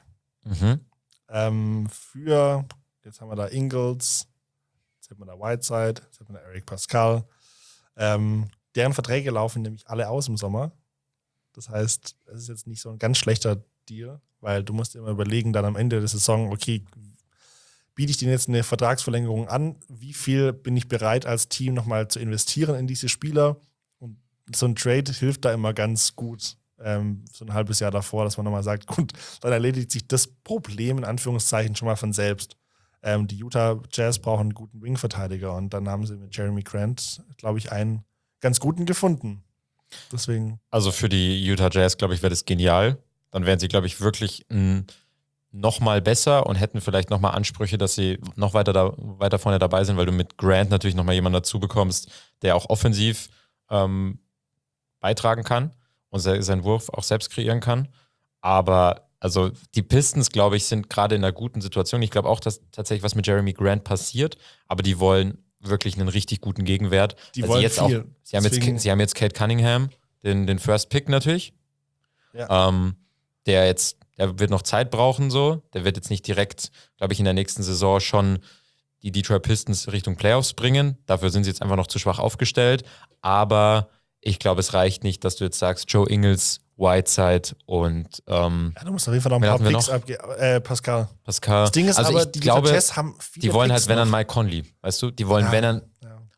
Für, jetzt haben wir da Ingles, jetzt haben wir da Whiteside, jetzt haben wir da Eric Pascal. Deren Verträge laufen nämlich alle aus im Sommer. Das heißt, es ist jetzt nicht so ein ganz schlechter Deal, weil du musst dir immer überlegen, dann am Ende der Saison, okay, biete ich denen jetzt eine Vertragsverlängerung an? Wie viel bin ich bereit, als Team nochmal zu investieren in diese Spieler? Und so ein Trade hilft da immer ganz gut, so ein halbes Jahr davor, dass man nochmal sagt, gut, dann erledigt sich das Problem in Anführungszeichen schon mal von selbst. Die Utah Jazz brauchen einen guten Wing-Verteidiger und dann haben sie mit Jeremy Grant, glaube ich, einen ganz guten gefunden. Deswegen. Also für die Utah Jazz, glaube ich, wäre das genial. Dann wären sie, glaube ich, wirklich noch mal besser und hätten vielleicht noch mal Ansprüche, dass sie noch weiter vorne dabei sind, weil du mit Grant natürlich noch mal jemanden dazu bekommst, der auch offensiv beitragen kann und seinen Wurf auch selbst kreieren kann. Aber also die Pistons, glaube ich, sind gerade in einer guten Situation. Ich glaube auch, dass tatsächlich was mit Jeremy Grant passiert, aber die wollen wirklich einen richtig guten Gegenwert. Die wollen jetzt viel. Sie haben jetzt Cade Cunningham, den First Pick natürlich. Ja. Der wird noch Zeit brauchen, so. Der wird jetzt nicht direkt, glaube ich, in der nächsten Saison schon die Detroit Pistons Richtung Playoffs bringen. Dafür sind sie jetzt einfach noch zu schwach aufgestellt. Aber ich glaube, es reicht nicht, dass du jetzt sagst, Joe Ingles, Whiteside und ja, du musst auf jeden Fall noch ein paar Picks abgeben. Pascal. Das Ding ist also aber, ich glaube, Jazz haben viele die wollen Picks halt, wenn dann noch. Mike Conley, weißt du? Die wollen, wenn dann. Ja.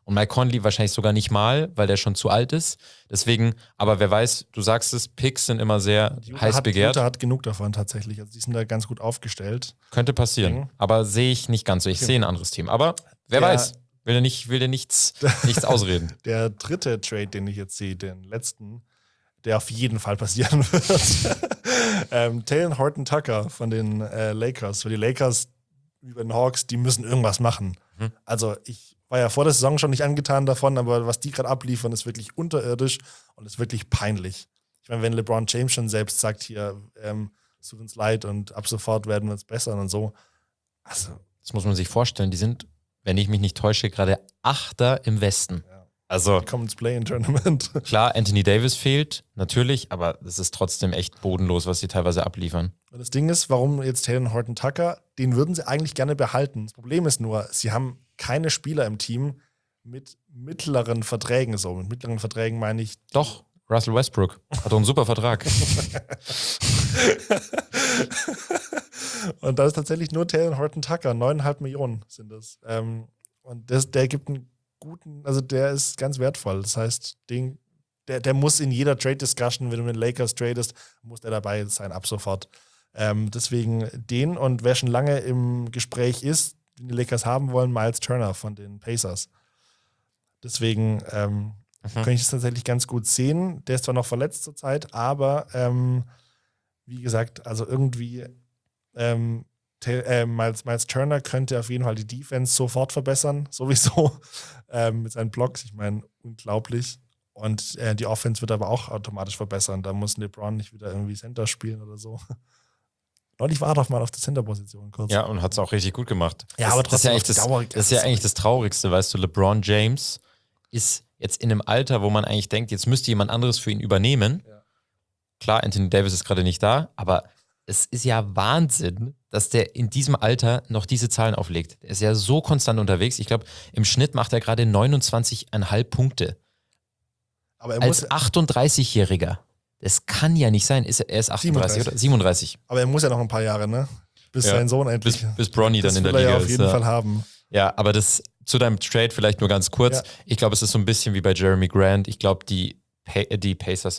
Und Mike Conley wahrscheinlich sogar nicht mal, weil der schon zu alt ist. Deswegen, aber wer weiß, du sagst es, Picks sind immer sehr heiß begehrt. Utah hat genug davon tatsächlich. Also die sind da ganz gut aufgestellt. Könnte passieren, aber sehe ich nicht ganz so. Ich sehe ein anderes Team. Aber wer weiß, will dir nichts ausreden. Der dritte Trade, den ich jetzt sehe, den letzten, der auf jeden Fall passieren wird. Talen Horton-Tucker von den Lakers. Für die Lakers, wie bei den Hawks, die müssen irgendwas machen. Also ich war ja vor der Saison schon nicht angetan davon, aber was die gerade abliefern, ist wirklich unterirdisch und ist wirklich peinlich. Ich meine, wenn LeBron James schon selbst sagt, hier, es tut uns leid und ab sofort werden wir es bessern und so. Also, das muss man sich vorstellen, die sind, wenn ich mich nicht täusche, gerade Achter im Westen. Ja. Also kommen ins Play-in-Tournament. Klar, Anthony Davis fehlt, natürlich, aber es ist trotzdem echt bodenlos, was sie teilweise abliefern. Und das Ding ist, warum jetzt Talen Horton-Tucker, den würden sie eigentlich gerne behalten. Das Problem ist nur, sie haben keine Spieler im Team mit mittleren Verträgen. So, mit mittleren Verträgen meine ich. Doch, Russell Westbrook hat doch einen super Vertrag. Und da ist tatsächlich nur Talen Horton-Tucker, 9,5 Millionen sind das. Und der gibt einen guten, also der ist ganz wertvoll. Das heißt, der muss in jeder Trade-Discussion, wenn du mit den Lakers tradest, muss der dabei sein, ab sofort. Deswegen den, und wer schon lange im Gespräch ist, den die Lakers haben wollen, Miles Turner von den Pacers. Deswegen kann ich das tatsächlich ganz gut sehen. Der ist zwar noch verletzt zurzeit, aber wie gesagt, also irgendwie Miles Turner könnte auf jeden Fall die Defense sofort verbessern, sowieso, mit seinen Blocks. Ich meine, unglaublich. Und die Offense wird aber auch automatisch verbessern. Da muss LeBron nicht wieder irgendwie Center spielen oder so. Neulich war er doch mal auf der Center-Position kurz. Ja, und hat es auch richtig gut gemacht. Ja, aber trotzdem das ist ja eigentlich das Traurigste, weißt du, LeBron James ist jetzt in einem Alter, wo man eigentlich denkt, jetzt müsste jemand anderes für ihn übernehmen. Ja. Klar, Anthony Davis ist gerade nicht da, aber es ist ja Wahnsinn, dass der in diesem Alter noch diese Zahlen auflegt. Der ist ja so konstant unterwegs. Ich glaube, im Schnitt macht er gerade 29,5 Punkte. Aber als 38-Jähriger. Das kann ja nicht sein. Er ist 38 oder 37. Aber er muss ja noch ein paar Jahre, ne? Bis sein Sohn endlich. Bis Bronny dann in der Liga ist. Das will er auf jeden Fall haben. Ja, aber das zu deinem Trade vielleicht nur ganz kurz. Ja. Ich glaube, es ist so ein bisschen wie bei Jeremy Grant. Ich glaube, die Pacers,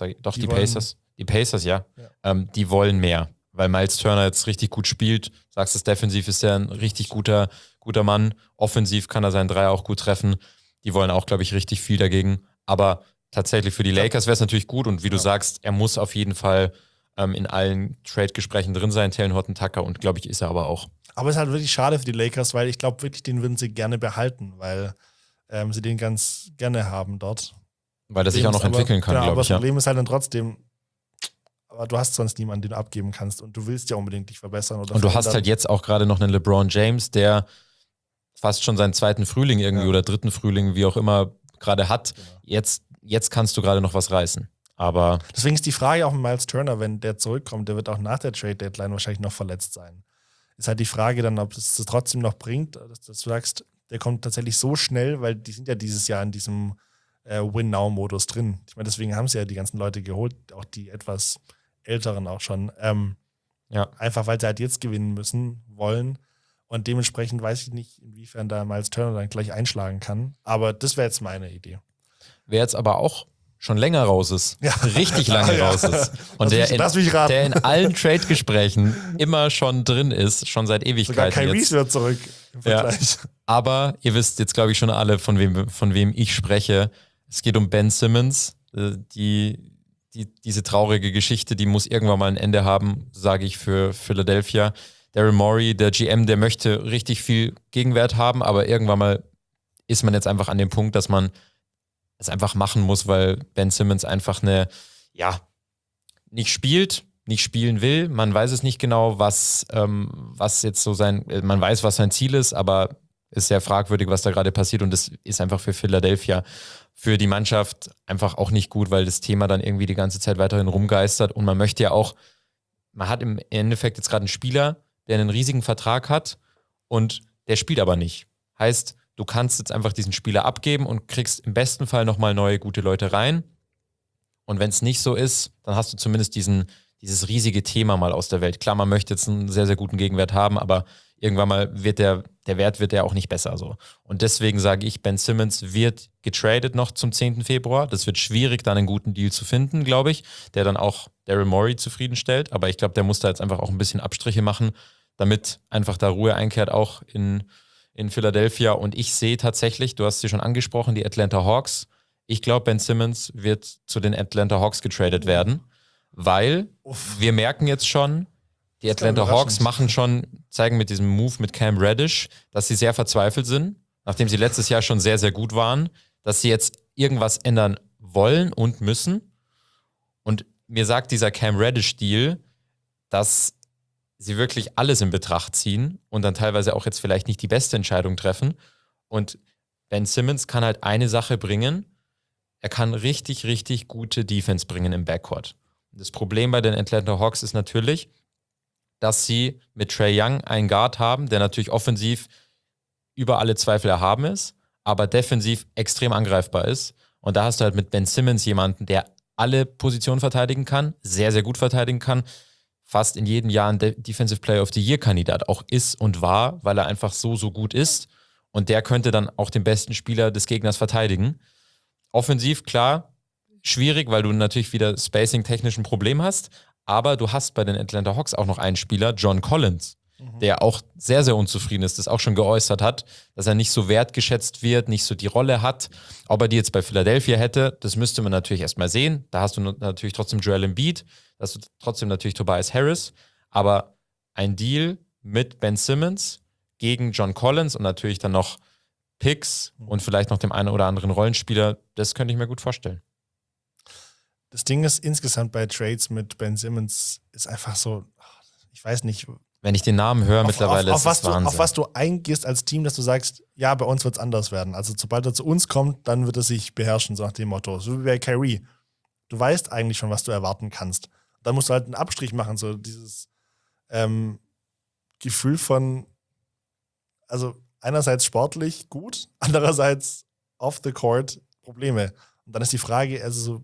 die wollen mehr. Weil Miles Turner jetzt richtig gut spielt. Sagst du, defensiv ist er ein richtig guter Mann. Offensiv kann er seinen Dreier auch gut treffen. Die wollen auch, glaube ich, richtig viel dagegen. Aber tatsächlich für die Lakers wäre es natürlich gut. Und wie du sagst, er muss auf jeden Fall in allen Trade-Gesprächen drin sein, Talen Horton-Tucker. Und glaube ich, ist er aber auch. Aber es ist halt wirklich schade für die Lakers, weil ich glaube wirklich, den würden sie gerne behalten, weil sie den ganz gerne haben dort. Weil er sich auch noch entwickeln kann, glaube ich. Aber das Problem ist halt dann trotzdem, aber du hast sonst niemanden, den du abgeben kannst, und du willst ja unbedingt dich verbessern. Und du hast halt jetzt auch gerade noch einen LeBron James, der fast schon seinen zweiten Frühling irgendwie oder dritten Frühling, wie auch immer, gerade hat. Genau. Jetzt kannst du gerade noch was reißen. Aber deswegen ist die Frage auch mit Miles Turner, wenn der zurückkommt, der wird auch nach der Trade-Deadline wahrscheinlich noch verletzt sein. Ist halt die Frage dann, ob es das trotzdem noch bringt, dass du sagst, der kommt tatsächlich so schnell, weil die sind ja dieses Jahr in diesem Win-Now-Modus drin. Ich meine, deswegen haben sie ja die ganzen Leute geholt, auch die etwas Älteren auch schon. Einfach, weil sie halt jetzt gewinnen müssen, wollen. Und dementsprechend weiß ich nicht, inwiefern da Miles Turner dann gleich einschlagen kann. Aber das wäre jetzt meine Idee. Wer jetzt aber auch schon länger raus ist, richtig lange raus ist. Und der in allen Trade-Gesprächen immer schon drin ist, schon seit Ewigkeiten. Sogar Kyrie wird zurück im Vergleich. Aber ihr wisst jetzt, glaube ich, schon alle, von wem ich spreche. Es geht um Ben Simmons. Diese traurige Geschichte, die muss irgendwann mal ein Ende haben, sage ich, für Philadelphia. Daryl Morey, der GM, der möchte richtig viel Gegenwert haben, aber irgendwann mal ist man jetzt einfach an dem Punkt, dass man es einfach machen muss, weil Ben Simmons einfach nicht spielen will. Man weiß es nicht genau, was jetzt so man weiß, was sein Ziel ist, aber ist sehr fragwürdig, was da gerade passiert, und das ist einfach für Philadelphia, für die Mannschaft einfach auch nicht gut, weil das Thema dann irgendwie die ganze Zeit weiterhin rumgeistert, und man möchte ja auch, man hat im Endeffekt jetzt gerade einen Spieler, der einen riesigen Vertrag hat und der spielt aber nicht. Heißt, du kannst jetzt einfach diesen Spieler abgeben und kriegst im besten Fall nochmal neue, gute Leute rein. Und wenn es nicht so ist, dann hast du zumindest dieses riesige Thema mal aus der Welt. Klar, man möchte jetzt einen sehr, sehr guten Gegenwert haben, aber irgendwann mal wird der der Wert wird ja auch nicht besser so. Und deswegen sage ich, Ben Simmons wird getradet noch zum 10. Februar. Das wird schwierig, dann einen guten Deal zu finden, glaube ich, der dann auch Daryl Morey zufriedenstellt. Aber ich glaube, der muss da jetzt einfach auch ein bisschen Abstriche machen, damit einfach da Ruhe einkehrt, auch in Philadelphia. Und ich sehe tatsächlich, du hast sie schon angesprochen, die Atlanta Hawks. Ich glaube, Ben Simmons wird zu den Atlanta Hawks getradet werden, weil wir merken jetzt schon, die Atlanta Hawks zeigen mit diesem Move mit Cam Reddish, dass sie sehr verzweifelt sind, nachdem sie letztes Jahr schon sehr, sehr gut waren, dass sie jetzt irgendwas ändern wollen und müssen. Und mir sagt dieser Cam Reddish-Deal, dass sie wirklich alles in Betracht ziehen und dann teilweise auch jetzt vielleicht nicht die beste Entscheidung treffen. Und Ben Simmons kann halt eine Sache bringen, er kann richtig, richtig gute Defense bringen im Backcourt. Das Problem bei den Atlanta Hawks ist natürlich, dass sie mit Trae Young einen Guard haben, der natürlich offensiv über alle Zweifel erhaben ist, aber defensiv extrem angreifbar ist. Und da hast du halt mit Ben Simmons jemanden, der alle Positionen verteidigen kann, sehr, sehr gut verteidigen kann, fast in jedem Jahr ein Defensive Player of the Year-Kandidat auch ist und war, weil er einfach so gut ist. Und der könnte dann auch den besten Spieler des Gegners verteidigen. Offensiv, klar, schwierig, weil du natürlich wieder spacing-technisch ein Problem hast. Aber du hast bei den Atlanta Hawks auch noch einen Spieler, John Collins, der auch sehr, sehr unzufrieden ist, das auch schon geäußert hat, dass er nicht so wertgeschätzt wird, nicht so die Rolle hat. Ob er die jetzt bei Philadelphia hätte, das müsste man natürlich erstmal sehen. Da hast du natürlich trotzdem Joel Embiid, da hast du trotzdem natürlich Tobias Harris. Aber ein Deal mit Ben Simmons gegen John Collins und natürlich dann noch Picks und vielleicht noch dem einen oder anderen Rollenspieler, das könnte ich mir gut vorstellen. Das Ding ist insgesamt bei Trades mit Ben Simmons ist einfach so, ich weiß nicht. Wenn ich den Namen höre mittlerweile, ist das Wahnsinn. Auf was du eingehst als Team, dass du sagst, ja, bei uns wird es anders werden. Also sobald er zu uns kommt, dann wird er sich beherrschen, so nach dem Motto. So wie bei Kyrie. Du weißt eigentlich schon, was du erwarten kannst. Dann musst du halt einen Abstrich machen, so dieses Gefühl von, also einerseits sportlich gut, andererseits off the court Probleme. Und dann ist die Frage, also so,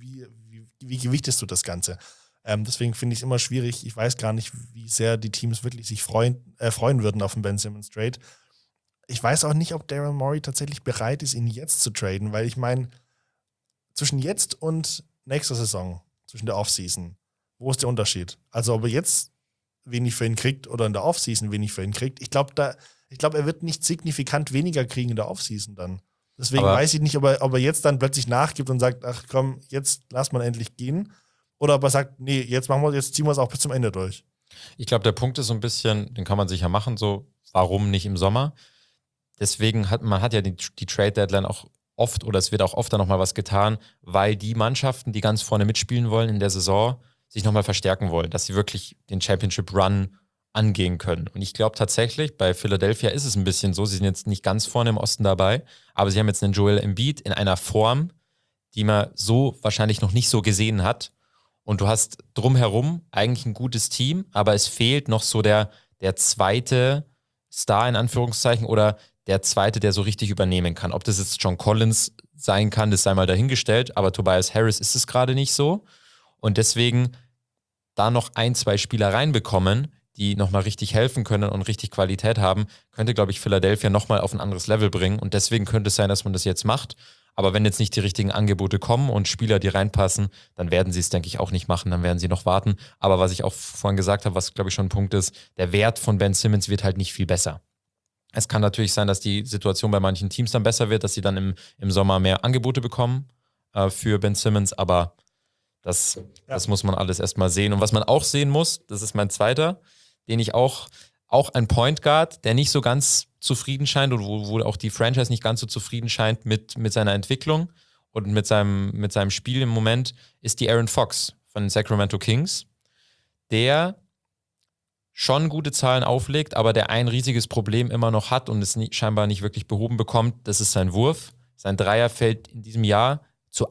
wie gewichtest du das Ganze? Deswegen finde ich es immer schwierig. Ich weiß gar nicht, wie sehr die Teams wirklich sich freuen würden auf den Ben Simmons Trade. Ich weiß auch nicht, ob Daryl Morey tatsächlich bereit ist, ihn jetzt zu traden, weil ich meine, zwischen jetzt und nächster Saison, zwischen der Offseason, wo ist der Unterschied? Also ob er jetzt wenig für ihn kriegt oder in der Offseason wenig für ihn kriegt. Ich glaube, er wird nicht signifikant weniger kriegen in der Offseason dann. Deswegen weiß ich nicht, ob er jetzt dann plötzlich nachgibt und sagt, ach komm, jetzt lass mal endlich gehen. Oder ob er sagt, nee, jetzt ziehen wir es auch bis zum Ende durch. Ich glaube, der Punkt ist so ein bisschen, den kann man sicher machen, so, warum nicht im Sommer? Deswegen hat ja die Trade-Deadline auch oft, oder es wird auch oft dann nochmal was getan, weil die Mannschaften, die ganz vorne mitspielen wollen in der Saison, sich nochmal verstärken wollen, dass sie wirklich den Championship-Run angehen können. Und ich glaube tatsächlich, bei Philadelphia ist es ein bisschen so, sie sind jetzt nicht ganz vorne im Osten dabei, aber sie haben jetzt einen Joel Embiid in einer Form, die man so wahrscheinlich noch nicht so gesehen hat. Und du hast drumherum eigentlich ein gutes Team, aber es fehlt noch so der zweite Star in Anführungszeichen oder der zweite, der so richtig übernehmen kann. Ob das jetzt John Collins sein kann, das sei mal dahingestellt, aber Tobias Harris ist es gerade nicht so. Und deswegen da noch 1, 2 Spieler reinbekommen, die nochmal richtig helfen können und richtig Qualität haben, könnte, glaube ich, Philadelphia nochmal auf ein anderes Level bringen. Und deswegen könnte es sein, dass man das jetzt macht. Aber wenn jetzt nicht die richtigen Angebote kommen und Spieler, die reinpassen, dann werden sie es, denke ich, auch nicht machen. Dann werden sie noch warten. Aber was ich auch vorhin gesagt habe, was, glaube ich, schon ein Punkt ist, der Wert von Ben Simmons wird halt nicht viel besser. Es kann natürlich sein, dass die Situation bei manchen Teams dann besser wird, dass sie dann im Sommer mehr Angebote bekommen für Ben Simmons. Aber das muss man alles erstmal sehen. Und was man auch sehen muss, das ist mein zweiter, den ich auch ein Point Guard, der nicht so ganz zufrieden scheint und wo auch die Franchise nicht ganz so zufrieden scheint mit seiner Entwicklung und mit seinem Spiel im Moment, ist die Aaron Fox von den Sacramento Kings, der schon gute Zahlen auflegt, aber der ein riesiges Problem immer noch hat und es scheinbar nicht wirklich behoben bekommt, das ist sein Wurf. Sein Dreier fällt in diesem Jahr zu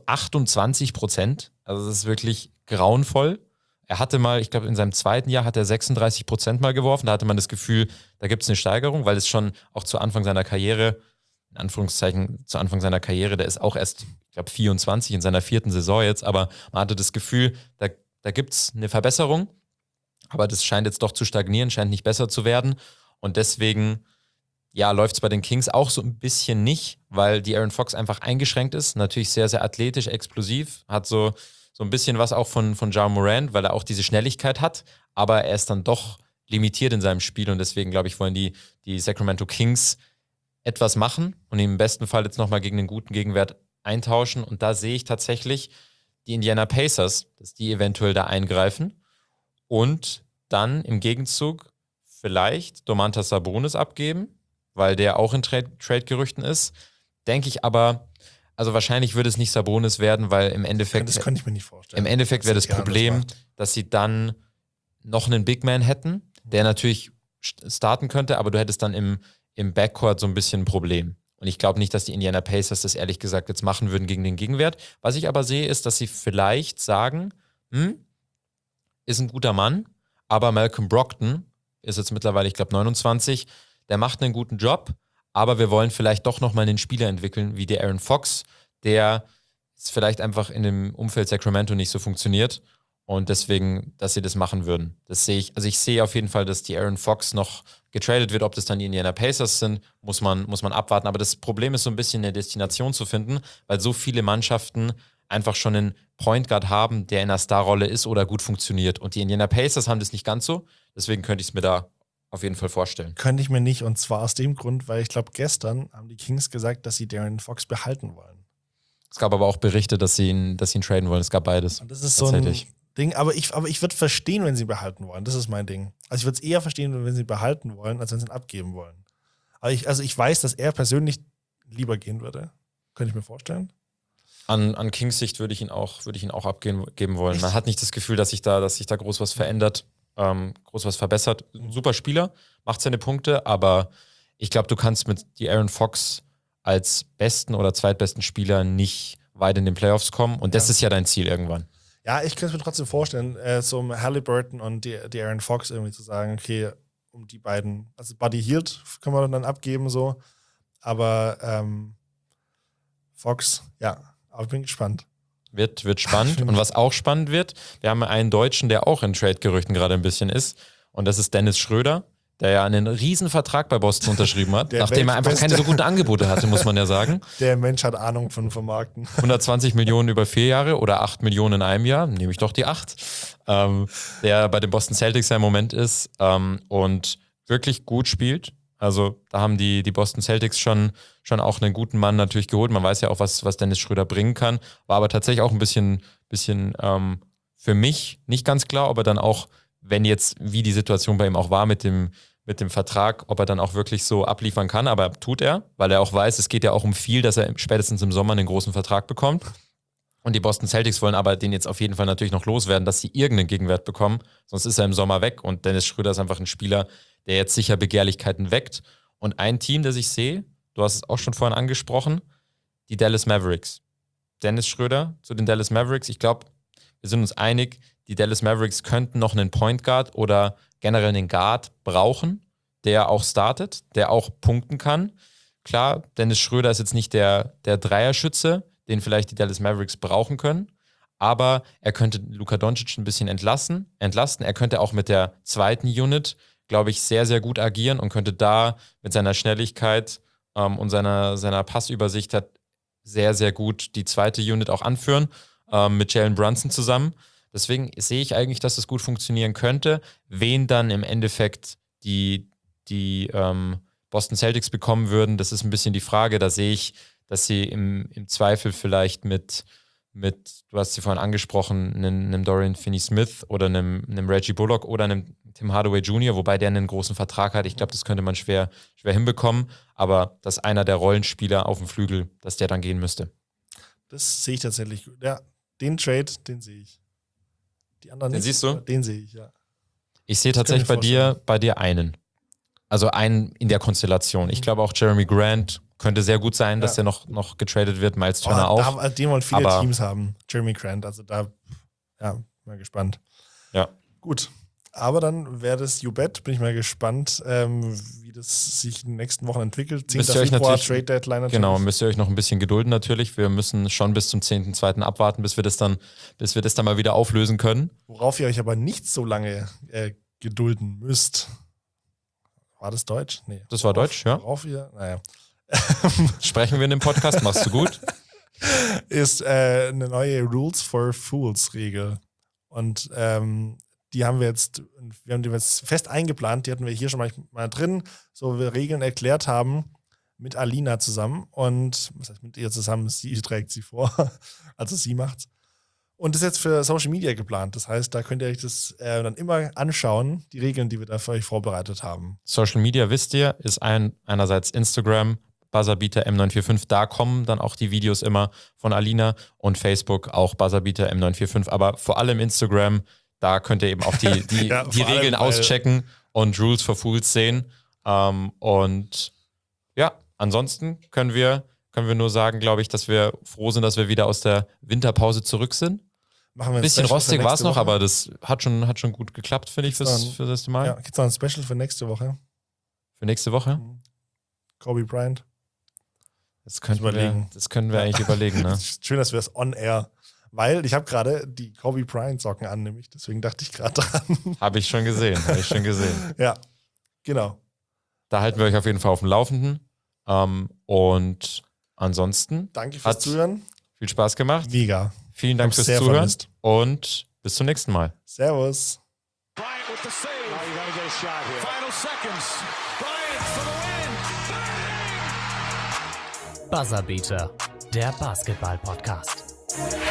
28%. Also das ist wirklich grauenvoll. Er hatte mal, ich glaube in seinem zweiten Jahr hat er 36% mal geworfen. Da hatte man das Gefühl, da gibt es eine Steigerung, weil es schon auch zu Anfang seiner Karriere, in Anführungszeichen zu Anfang seiner Karriere, der ist auch erst, ich glaube 24 in seiner 4. Saison jetzt, aber man hatte das Gefühl, da gibt es eine Verbesserung, aber das scheint jetzt doch zu stagnieren, scheint nicht besser zu werden und deswegen ja, läuft es bei den Kings auch so ein bisschen nicht, weil die Aaron Fox einfach eingeschränkt ist. Natürlich sehr, sehr athletisch, explosiv, hat so ein bisschen was auch von Ja Morant, weil er auch diese Schnelligkeit hat, aber er ist dann doch limitiert in seinem Spiel und deswegen, glaube ich, wollen die Sacramento Kings etwas machen und ihn im besten Fall jetzt nochmal gegen einen guten Gegenwert eintauschen und da sehe ich tatsächlich die Indiana Pacers, dass die eventuell da eingreifen und dann im Gegenzug vielleicht Domantas Sabonis abgeben, weil der auch in Trade-Gerüchten ist. Denke ich aber, also wahrscheinlich würde es nicht Sabonis werden, weil im Endeffekt... Das könnte ich mir nicht vorstellen. Im Endeffekt wäre das Problem, dass sie dann noch einen Big Man hätten, der natürlich starten könnte, aber du hättest dann im Backcourt so ein bisschen ein Problem. Und ich glaube nicht, dass die Indiana Pacers das ehrlich gesagt jetzt machen würden gegen den Gegenwert. Was ich aber sehe, ist, dass sie vielleicht sagen, ist ein guter Mann, aber Malcolm Brogdon ist jetzt mittlerweile, ich glaube, 29, der macht einen guten Job, aber wir wollen vielleicht doch nochmal einen Spieler entwickeln, wie der Aaron Fox, der vielleicht einfach in dem Umfeld Sacramento nicht so funktioniert und deswegen, dass sie das machen würden. Das sehe ich, also ich sehe auf jeden Fall, dass die Aaron Fox noch getradet wird, ob das dann die Indiana Pacers sind, muss man abwarten, aber das Problem ist so ein bisschen eine Destination zu finden, weil so viele Mannschaften einfach schon einen Point Guard haben, der in einer Starrolle ist oder gut funktioniert und die Indiana Pacers haben das nicht ganz so, deswegen könnte ich es mir da auf jeden Fall vorstellen. Könnte ich mir nicht, und zwar aus dem Grund, weil ich glaube, gestern haben die Kings gesagt, dass sie De'Aaron Fox behalten wollen. Es gab aber auch Berichte, dass sie ihn traden wollen. Es gab beides. Und das ist so ein Ding, aber ich würde verstehen, wenn sie ihn behalten wollen. Das ist mein Ding. Also ich würde es eher verstehen, wenn sie ihn behalten wollen, als wenn sie ihn abgeben wollen. Aber ich weiß, dass er persönlich lieber gehen würde. Könnte ich mir vorstellen. An Kings Sicht würde ich ihn auch abgeben wollen. Man hat nicht das Gefühl, dass sich da groß was verändert, groß was verbessert. Ein super Spieler, macht seine Punkte, aber ich glaube, du kannst mit die Aaron Fox als besten oder zweitbesten Spieler nicht weit in den Playoffs kommen und das ist ja dein Ziel irgendwann. Ja, ich könnte es mir trotzdem vorstellen, so um Halliburton und die Aaron Fox irgendwie zu sagen, okay, um die beiden, also Buddy Hield können wir dann abgeben so, aber Fox, ja, aber ich bin gespannt. Wird spannend. Und was auch spannend wird, wir haben einen Deutschen, der auch in Trade-Gerüchten gerade ein bisschen ist. Und das ist Dennis Schröder, der ja einen riesen Vertrag bei Boston unterschrieben hat, nachdem er einfach keine so guten Angebote hatte, muss man ja sagen. Der Mensch hat Ahnung von Vermarkten. 120 Millionen über 4 Jahre oder 8 Millionen in einem Jahr, nehme ich doch die 8, der bei den Boston Celtics ja im Moment ist und wirklich gut spielt. Also da haben die Boston Celtics schon auch einen guten Mann natürlich geholt. Man weiß ja auch, was Dennis Schröder bringen kann. War aber tatsächlich auch ein bisschen für mich nicht ganz klar, ob er dann auch, wenn jetzt, wie die Situation bei ihm auch war mit dem Vertrag, ob er dann auch wirklich so abliefern kann. Aber tut er, weil er auch weiß, es geht ja auch um viel, dass er spätestens im Sommer einen großen Vertrag bekommt. Und die Boston Celtics wollen aber den jetzt auf jeden Fall natürlich noch loswerden, dass sie irgendeinen Gegenwert bekommen. Sonst ist er im Sommer weg. Und Dennis Schröder ist einfach ein Spieler, der jetzt sicher Begehrlichkeiten weckt. Und ein Team, das ich sehe, du hast es auch schon vorhin angesprochen, die Dallas Mavericks. Dennis Schröder zu den Dallas Mavericks. Ich glaube, wir sind uns einig, die Dallas Mavericks könnten noch einen Point Guard oder generell einen Guard brauchen, der auch startet, der auch punkten kann. Klar, Dennis Schröder ist jetzt nicht der Dreierschütze, den vielleicht die Dallas Mavericks brauchen können, aber er könnte Luka Doncic ein bisschen entlasten. Er könnte auch mit der zweiten Unit, glaube ich, sehr, sehr gut agieren und könnte da mit seiner Schnelligkeit und seiner Passübersicht sehr, sehr gut die zweite Unit auch anführen, mit Jalen Brunson zusammen. Deswegen sehe ich eigentlich, dass es gut funktionieren könnte. Wen dann im Endeffekt die Boston Celtics bekommen würden, das ist ein bisschen die Frage. Da sehe ich, dass sie im Zweifel vielleicht mit, du hast sie vorhin angesprochen, einem Dorian Finney-Smith oder einem Reggie Bullock oder einem Tim Hardaway Jr., wobei der einen großen Vertrag hat. Ich glaube, das könnte man schwer hinbekommen. Aber dass einer der Rollenspieler auf dem Flügel, dass der dann gehen müsste. Das sehe ich tatsächlich. Ja, den Trade, den sehe ich. Die anderen den nicht, siehst du? Den sehe ich, ja. Ich sehe tatsächlich bei dir einen. Also einen in der Konstellation. Ich glaube auch Jeremy Grant könnte sehr gut sein, dass der noch getradet wird. Miles Turner auch. Den wollen viele Teams haben. Jeremy Grant, also da, ja, mal gespannt. Ja. Gut. Aber dann wäre das You Bet. Bin ich mal gespannt, wie das sich in den nächsten Wochen entwickelt. 10. Februar, Trade Deadline natürlich. Genau, müsst ihr euch noch ein bisschen gedulden natürlich. Wir müssen schon bis zum 10.2. abwarten, bis wir das dann mal wieder auflösen können. Worauf ihr euch aber nicht so lange gedulden müsst. War das Deutsch? Nee. Das war Deutsch, ja. Worauf wir, naja. Sprechen wir in dem Podcast, machst du gut. Ist eine neue Rules for Fools Regel. Und die haben wir die jetzt fest eingeplant, die hatten wir hier schon mal drin, so wir Regeln erklärt haben mit Alina zusammen und was heißt mit ihr zusammen, sie trägt sie vor, also sie macht's. Und das ist jetzt für Social Media geplant, das heißt, da könnt ihr euch das dann immer anschauen, die Regeln, die wir da für euch vorbereitet haben. Social Media, wisst ihr, ist einerseits Instagram, Buzzerbeater M945, da kommen dann auch die Videos immer von Alina und Facebook auch Buzzerbeater M945, aber vor allem Instagram, da könnt ihr eben auch die ja, die Regeln auschecken und Rules for Fools sehen. Und ja, ansonsten können wir nur sagen, glaube ich, dass wir froh sind, dass wir wieder aus der Winterpause zurück sind. Machen wir ein bisschen Special rostig war es noch, Woche. aber das hat schon gut geklappt, finde ich, für das Mal. Ja, gibt es noch ein Special für nächste Woche? Für nächste Woche? Kobe Bryant. Das können wir eigentlich überlegen, ne? Schön, dass wir es on air. Weil ich habe gerade die Kobe Bryant Socken an, nämlich. Deswegen dachte ich gerade dran. Habe ich schon gesehen. Ja, genau. Da halten wir euch auf jeden Fall auf dem Laufenden. Und ansonsten. Danke fürs Zuhören. Viel Spaß gemacht. Mega. Vielen Dank fürs Zuhören. Vermisst. Und bis zum nächsten Mal. Servus. Bryant with the save. Now you gotta get a shot here. Final seconds. Bryant for the win. Buzzerbeater, der Basketball-Podcast.